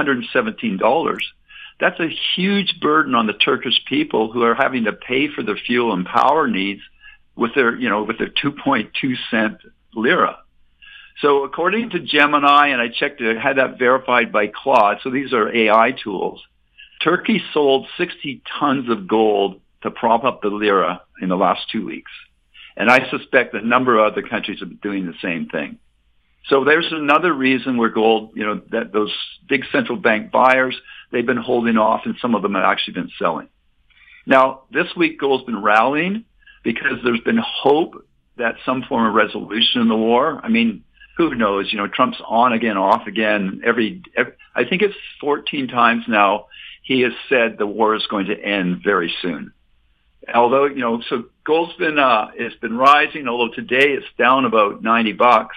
$117, that's a huge burden on the Turkish people who are having to pay for their fuel and power needs with their 2.2 cent lira. So according to Gemini, and I checked it, I had that verified by Claude, so these are AI tools, Turkey sold 60 tons of gold to prop up the lira in the last 2 weeks. And I suspect a number of other countries are doing the same thing. So there's another reason where gold, that those big central bank buyers, they've been holding off, and some of them have actually been selling. Now, this week gold's been rallying because there's been hope that some form of resolution in the war. Who knows? Trump's on again, off again. I think it's 14 times now he has said the war is going to end very soon. Although, so gold's been, it's been rising, although today it's down about $90.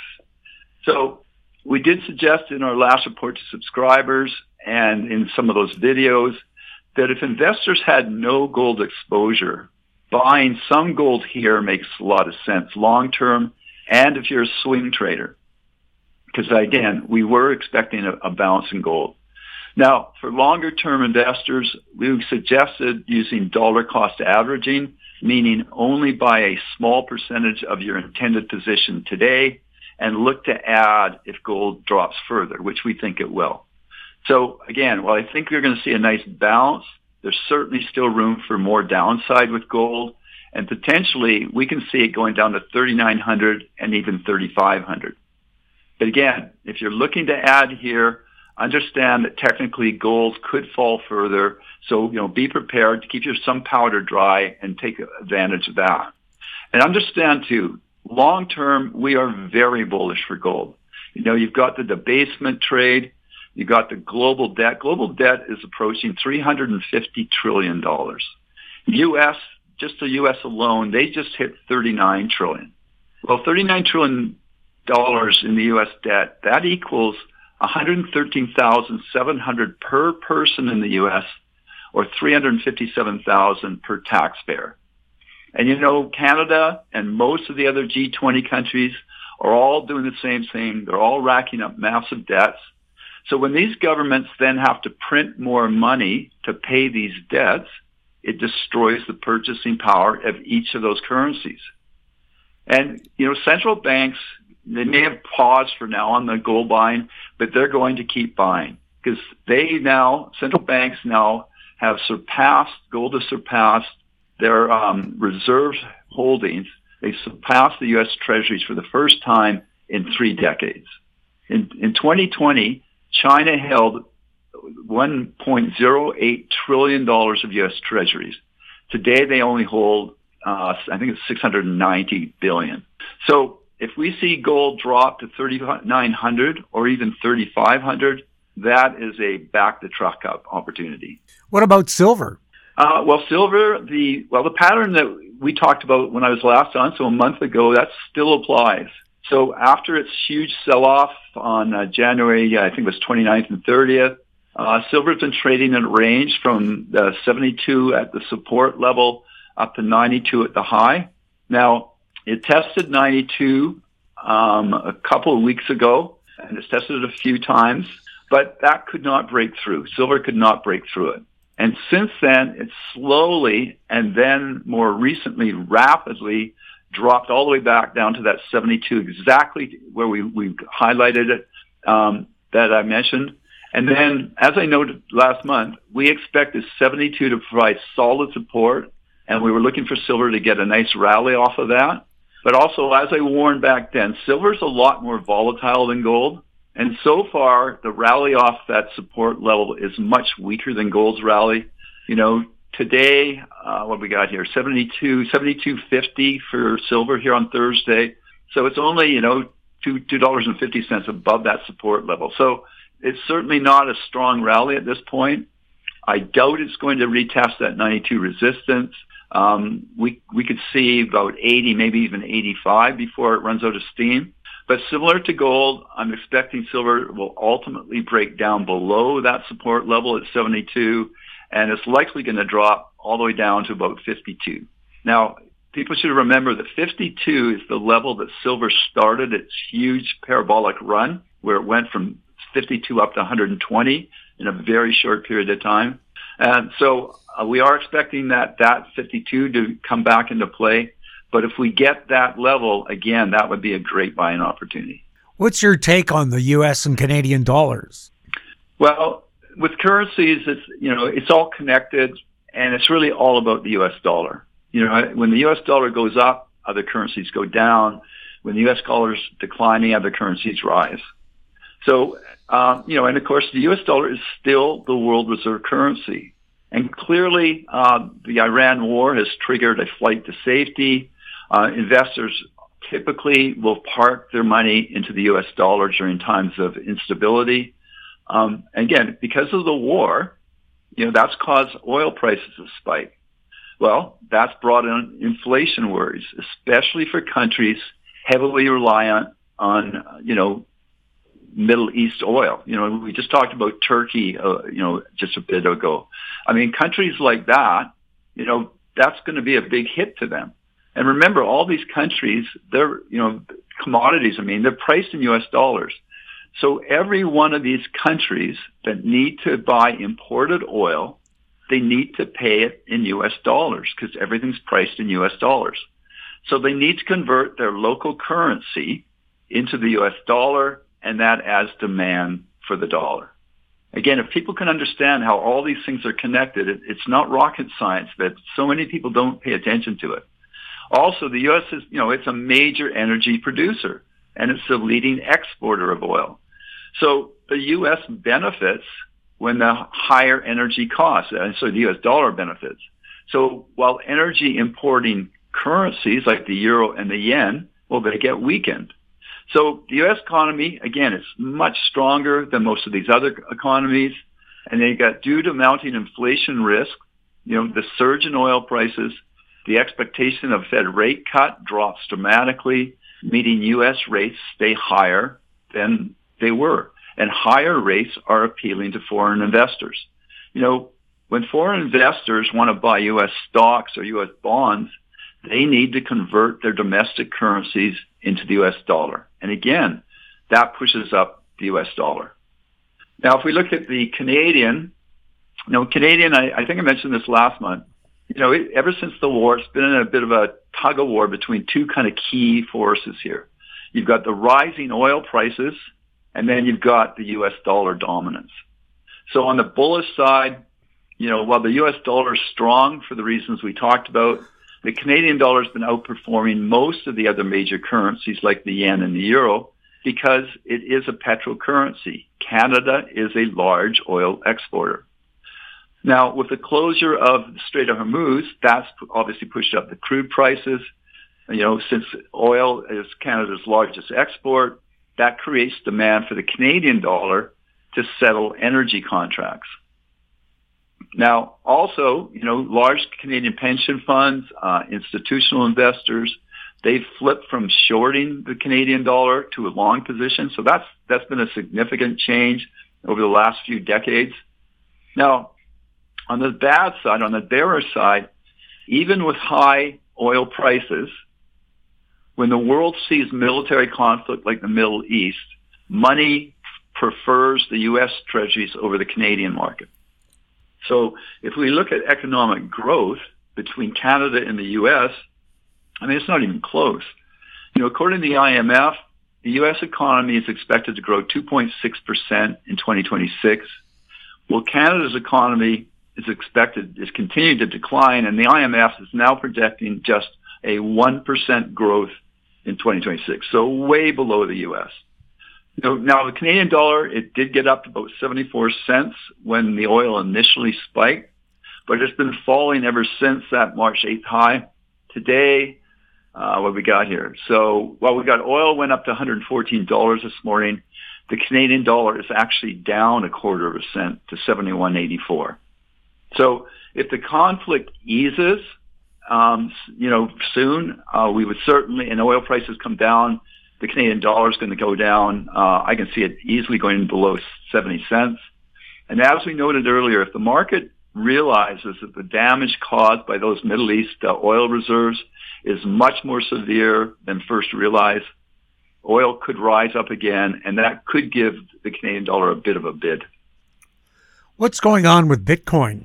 So we did suggest in our last report to subscribers and in some of those videos that if investors had no gold exposure, buying some gold here makes a lot of sense long-term, and if you're a swing trader. Because again, we were expecting a bounce in gold. Now, for longer-term investors, we suggested using dollar cost averaging, meaning only buy a small percentage of your intended position today and look to add if gold drops further, which we think it will. So again, while I think we're going to see a nice bounce, there's certainly still room for more downside with gold, and potentially we can see it going down to 3,900 and even 3,500. But again, if you're looking to add here, understand that technically gold could fall further. So, be prepared to keep some powder dry and take advantage of that. And understand too, long term, we are very bullish for gold. You've got the debasement trade. You've got the global debt. Global debt is approaching $350 trillion. U.S. just the U.S. alone, they just hit $39 trillion. Well, $39 trillion in the U.S. debt, that equals $113,700 per person in the U.S., or $357,000 per taxpayer. And you know, Canada and most of the other G20 countries are all doing the same thing. They're all racking up massive debts. So when these governments then have to print more money to pay these debts, it destroys the purchasing power of each of those currencies. And, you know, central banks, they may have paused for now on the gold buying, but they're going to keep buying because central banks now have gold has surpassed their reserve holdings. They surpassed the U.S. Treasuries for the first time in 3 decades. In 2020, China held $1.08 trillion of U.S. Treasuries. Today, they only hold, I think it's $690 billion. So if we see gold drop to $3,900 or even $3,500, that is a back the truck up opportunity. What about silver? Silver, the pattern that we talked about when I was last on, so a month ago, that still applies. So after its huge sell-off on January, I think it was 29th and 30th, silver's been trading in a range from the 72 at the support level up to 92 at the high. Now, it tested 92 a couple of weeks ago, and it's tested it a few times, but that could not break through. Silver could not break through it. And since then, it's slowly and then more recently rapidly dropped all the way back down to that 72, exactly where we highlighted it, that I mentioned. And then, as I noted last month, we expect this 72 to provide solid support, and we were looking for silver to get a nice rally off of that. But also, as I warned back then, silver's a lot more volatile than gold. And so far, the rally off that support level is much weaker than gold's rally. You know, today, what we got here, 72.50 for silver here on Thursday. So it's only, $2.50 above that support level. So it's certainly not a strong rally at this point. I doubt it's going to retest that 92 resistance. We could see about 80, maybe even 85 before it runs out of steam. But similar to gold, I'm expecting silver will ultimately break down below that support level at 72, and it's likely going to drop all the way down to about 52. Now, people should remember that 52 is the level that silver started its huge parabolic run, where it went from 52 up to 120 in a very short period of time. And so we are expecting that 52 to come back into play. But if we get that level, again, that would be a great buying opportunity. What's your take on the U.S. and Canadian dollars? Well, with currencies, it's all connected, and it's really all about the U.S. dollar. You know, when the U.S. dollar goes up, other currencies go down. When the U.S. dollar is declining, other currencies rise. So, and of course, the U.S. dollar is still the world reserve currency. And clearly, the Iran war has triggered a flight to safety. Investors typically will park their money into the U.S. dollar during times of instability. Again, because of the war, that's caused oil prices to spike. Well, that's brought in inflation worries, especially for countries heavily reliant on, Middle East oil. We just talked about Turkey, just a bit ago. I mean, countries like that, that's going to be a big hit to them. And remember, all these countries, they're, commodities, they're priced in U.S. dollars. So every one of these countries that need to buy imported oil, they need to pay it in U.S. dollars because everything's priced in U.S. dollars. So they need to convert their local currency into the U.S. dollar, and that adds demand for the dollar. Again, if people can understand how all these things are connected, it's not rocket science, but so many people don't pay attention to it. Also, the U.S. is, it's a major energy producer, and it's the leading exporter of oil. So the U.S. benefits when the higher energy costs, and so the U.S. dollar benefits. So while energy importing currencies like the euro and the yen, well, they get weakened. So the U.S. economy, again, is much stronger than most of these other economies, and they got, due to mounting inflation risk, the surge in oil prices, the expectation of Fed rate cut drops dramatically, meaning U.S. rates stay higher than they were. And higher rates are appealing to foreign investors. You know, when foreign investors want to buy U.S. stocks or U.S. bonds, they need to convert their domestic currencies into the U.S. dollar. And again, that pushes up the U.S. dollar. Now, if we look at the Canadian, I think I mentioned this last month, ever since the war, it's been in a bit of a tug of war between two kind of key forces here. You've got the rising oil prices, and then you've got the U.S. dollar dominance. So on the bullish side, while the U.S. dollar is strong for the reasons we talked about, the Canadian dollar has been outperforming most of the other major currencies like the yen and the euro because it is a petrocurrency. Canada is a large oil exporter. Now, with the closure of the Strait of Hormuz, that's obviously pushed up the crude prices. Since oil is Canada's largest export, that creates demand for the Canadian dollar to settle energy contracts. Now, also, large Canadian pension funds, institutional investors, they've flipped from shorting the Canadian dollar to a long position. So that's been a significant change over the last few decades. Now, on the bad side, on the bearish side, even with high oil prices, when the world sees military conflict like the Middle East, money prefers the U.S. treasuries over the Canadian market. So if we look at economic growth between Canada and the U.S., it's not even close. According to the IMF, the U.S. economy is expected to grow 2.6% in 2026. Well, Canada's economy is continuing to decline, and the IMF is now projecting just a 1% growth in 2026, so way below the U.S. Now, the Canadian dollar, it did get up to about 74 cents when the oil initially spiked, but it's been falling ever since that March 8th high. Today, what we got here? So while we got oil went up to $114 this morning, the Canadian dollar is actually down 0.25 cent to 71.84. So if the conflict eases, soon, we would certainly, and oil prices come down, the Canadian dollar is going to go down. I can see it easily going below 70 cents. And as we noted earlier, if the market realizes that the damage caused by those Middle East oil reserves is much more severe than first realized, oil could rise up again, and that could give the Canadian dollar a bit of a bid. What's going on with Bitcoin?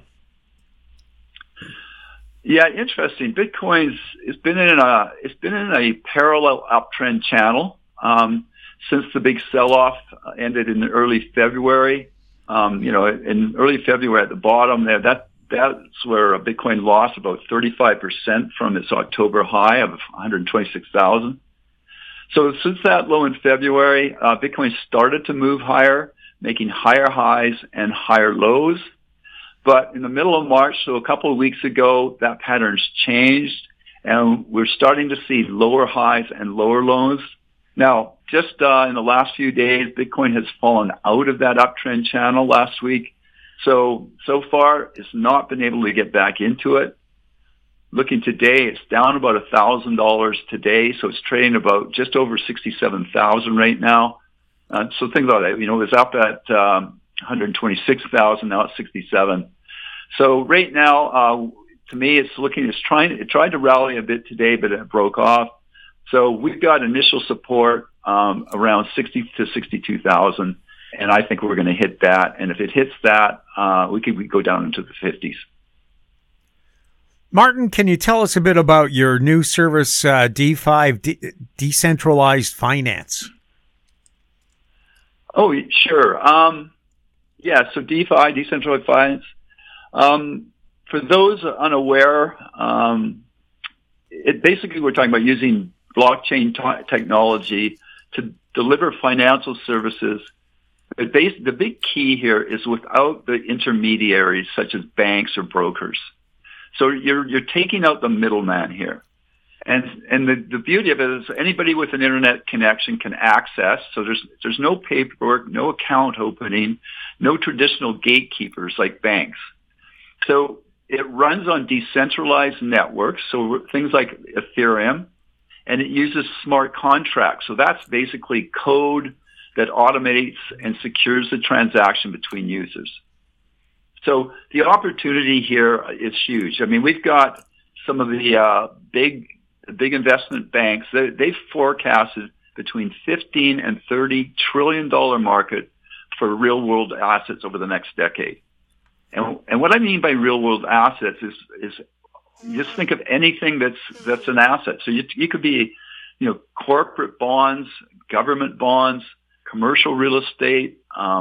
Yeah, interesting. Bitcoin's it's been in a parallel uptrend channel since the big sell-off ended in early February. In early February at the bottom there, that's where Bitcoin lost about 35% from its October high of 126,000. So since that low in February, Bitcoin started to move higher, making higher highs and higher lows. But in the middle of March, so a couple of weeks ago, that pattern's changed, and we're starting to see lower highs and lower lows. Now, just in the last few days, Bitcoin has fallen out of that uptrend channel last week. So far, it's not been able to get back into it. Looking today, it's down about $1,000 today, so it's trading about just over 67,000 right now. So think about it. It was up at 126,000, now it's 67. So right now, to me, it tried to rally a bit today, but it broke off. So we've got initial support around 60 to 62,000, and I think we're going to hit that. And if it hits that, we could go down into the 50s. Martin, can you tell us a bit about your new service, D5, Decentralized Finance? Oh, sure. So DeFi, Decentralized Finance. For those unaware, basically we're talking about using blockchain technology to deliver financial services. The big key here is without the intermediaries such as banks or brokers. So you're taking out the middleman here. And the beauty of it is anybody with an internet connection can access. So there's no paperwork, no account opening, no traditional gatekeepers like banks. So it runs on decentralized networks, so things like Ethereum, and it uses smart contracts. So that's basically code that automates and secures the transaction between users. So the opportunity here is huge. I mean, we've got some of the big investment banks. They've forecasted between $15 and $30 trillion market for real-world assets over the next decade. And what I mean by real-world assets is just think of anything that's an asset. So you could be, corporate bonds, government bonds, commercial real estate,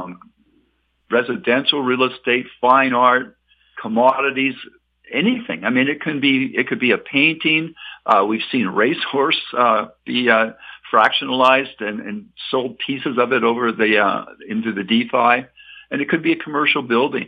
residential real estate, fine art, commodities, anything. I mean, it could be a painting. We've seen racehorse be fractionalized and sold pieces of it over into the DeFi, and it could be a commercial building.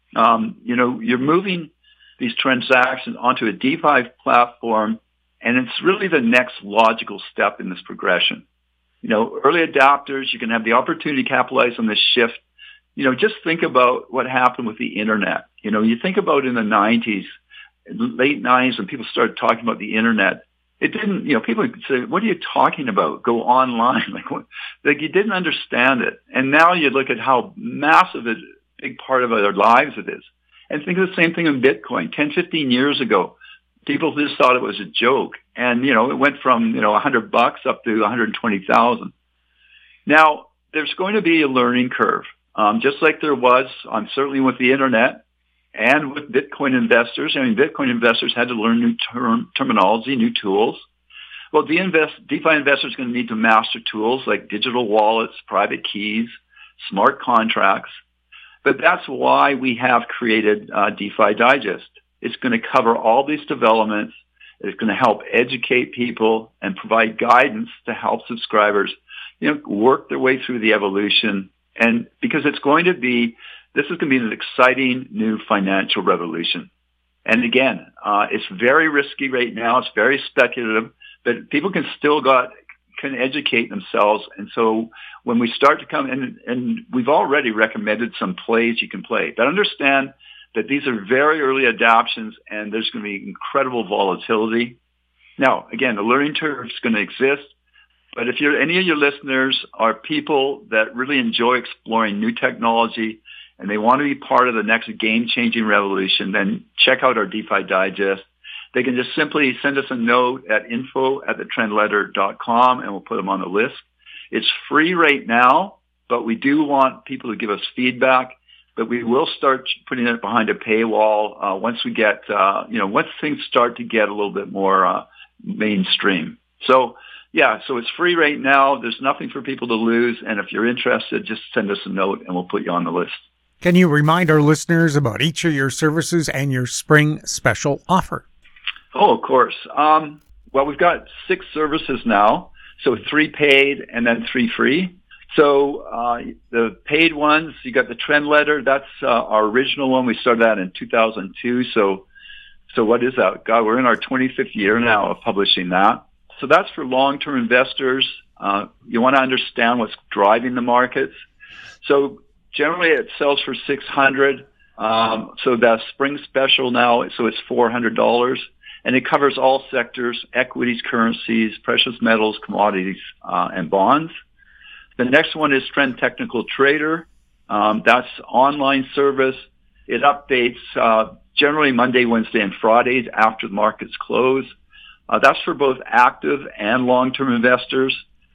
You're moving these transactions onto a DeFi platform, and it's really the next logical step in this progression. Early adopters, you can have the opportunity to capitalize on this shift. Just think about what happened with the internet. You think about in the 90s, late 90s, when people started talking about the internet, it didn't, people would say, what are you talking about? Go online. Like you didn't understand it. And now you look at how massive a big part of our lives it is. And think of the same thing in Bitcoin. 10, 15 years ago, people just thought it was a joke. And, it went from, $100 up to 120,000. Now, there's going to be a learning curve, just like there was certainly with the internet and with Bitcoin investors. I mean, Bitcoin investors had to learn new terminology, new tools. Well, DeFi investors are going to need to master tools like digital wallets, private keys, smart contracts. But that's why we have created DeFi Digest. It's going to cover all these developments. It's going to help educate people and provide guidance to help subscribers, work their way through the evolution. And because this is going to be an exciting new financial revolution. And again, it's very risky right now. It's very speculative, but people can educate themselves. And so when we start to come in, and we've already recommended some plays you can play, but understand that these are very early adoptions and there's going to be incredible volatility. Now, again, the learning curve is going to exist, but if any of your listeners are people that really enjoy exploring new technology and they want to be part of the next game-changing revolution, then check out our DeFi Digest. They can just simply send us a note at info@thetrendletter.com and we'll put them on the list. It's free right now, but we do want people to give us feedback. But we will start putting it behind a paywall once we get, once things start to get a little bit more mainstream. So it's free right now. There's nothing for people to lose. And if you're interested, just send us a note and we'll put you on the list. Can you remind our listeners about each of your services and your spring special offer? Oh, of course. Well, we've got 6 services now. So 3 paid and then 3 free. So the paid ones, you got the Trend Letter. That's our original one. We started that in 2002. So what is that? God, we're in our 25th year now of publishing that. So that's for long-term investors. You want to understand what's driving the markets. So generally it sells for $600. So that spring special now, so it's $400. And it covers all sectors: equities, currencies, precious metals, commodities, and bonds. The next one is Trend Technical Trader. That's online service. It updates generally Monday, Wednesday, and Fridays after the markets close. That's for both active and long-term investors.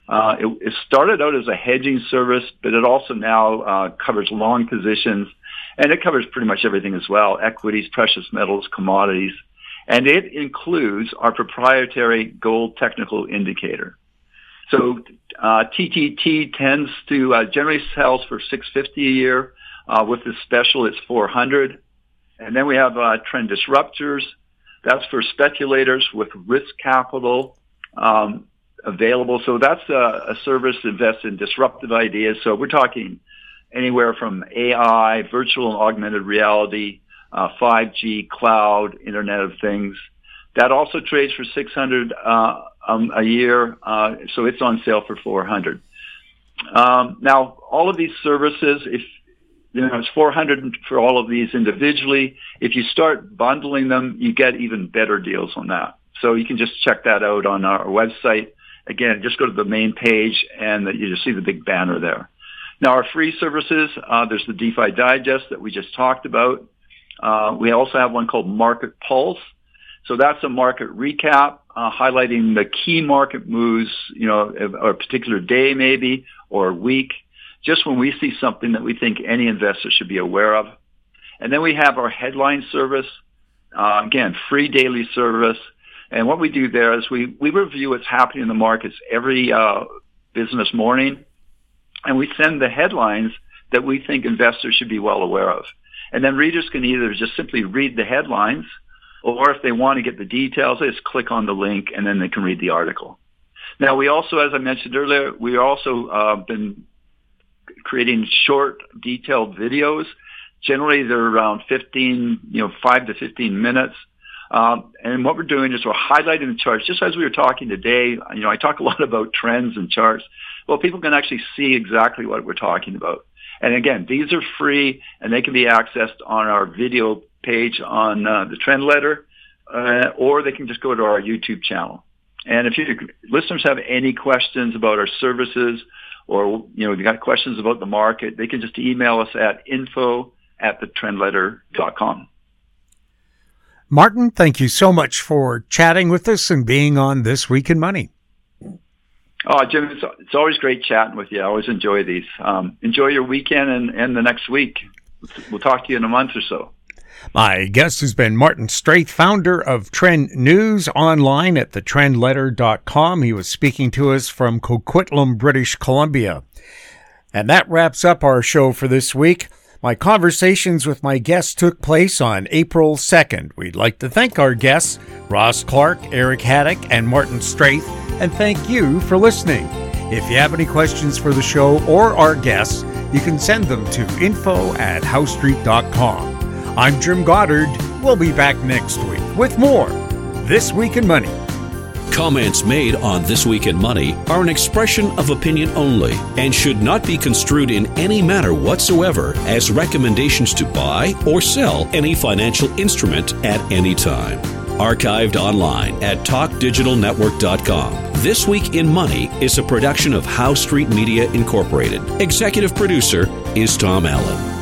It started out as a hedging service, but it also now covers long positions, and it covers pretty much everything as well: equities, precious metals, commodities. And it includes our proprietary gold technical indicator. So TTT tends to generally sells for $650 a year. With the special, it's $400. And then we have Trend Disruptors. That's for speculators with risk capital available. So that's a service that invests in disruptive ideas. So we're talking anywhere from AI, virtual and augmented reality, 5G, cloud, Internet of Things. That also trades for $600 a year, so it's on sale for $400. Now, all of these services, if It's $400 for all of these individually. If you start bundling them, you get even better deals on that. So you can just check that out on our website. Again, just go to the main page and you just see the big banner there. Now, our free services, there's the DeFi Digest that we just talked about. We also have one called Market Pulse. So that's a market recap, highlighting the key market moves, or a particular day maybe, or week, just when we see something that we think any investor should be aware of. And then we have our headline service, again, free daily service. And what we do there is we review what's happening in the markets every business morning, and we send the headlines that we think investors should be well aware of. And then readers can either just simply read the headlines, or if they want to get the details, they just click on the link and then they can read the article. Now, we also, as I mentioned earlier, we also been creating short, detailed videos. Generally, they're around 5 to 15 minutes. And what we're doing is we're highlighting the charts. Just as we were talking today, I talk a lot about trends and charts. Well, people can actually see exactly what we're talking about. And again, these are free, and they can be accessed on our video page on the Trend Letter, or they can just go to our YouTube channel. And if you listeners have any questions about our services, or you got questions about the market, they can just email us at info@thetrendletter.com. Martin, thank you so much for chatting with us and being on This Week in Money. Oh, Jim, it's always great chatting with you. I always enjoy these. Enjoy your weekend and the next week. We'll talk to you in a month or so. My guest has been Martin Straith, founder of Trend News, online at thetrendletter.com. He was speaking to us from Coquitlam, British Columbia. And that wraps up our show for this week. My conversations with my guests took place on April 2nd. We'd like to thank our guests, Ross Clark, Eric Haddock, and Martin Straith, and thank you for listening. If you have any questions for the show or our guests, you can send them to info@howstreet.com. I'm Jim Goddard. We'll be back next week with more This Week in Money. Comments made on This Week in Money are an expression of opinion only and should not be construed in any manner whatsoever as recommendations to buy or sell any financial instrument at any time. Archived online at talkdigitalnetwork.com. This Week in Money is a production of Howe Street Media Incorporated. Executive producer is Tom Allen.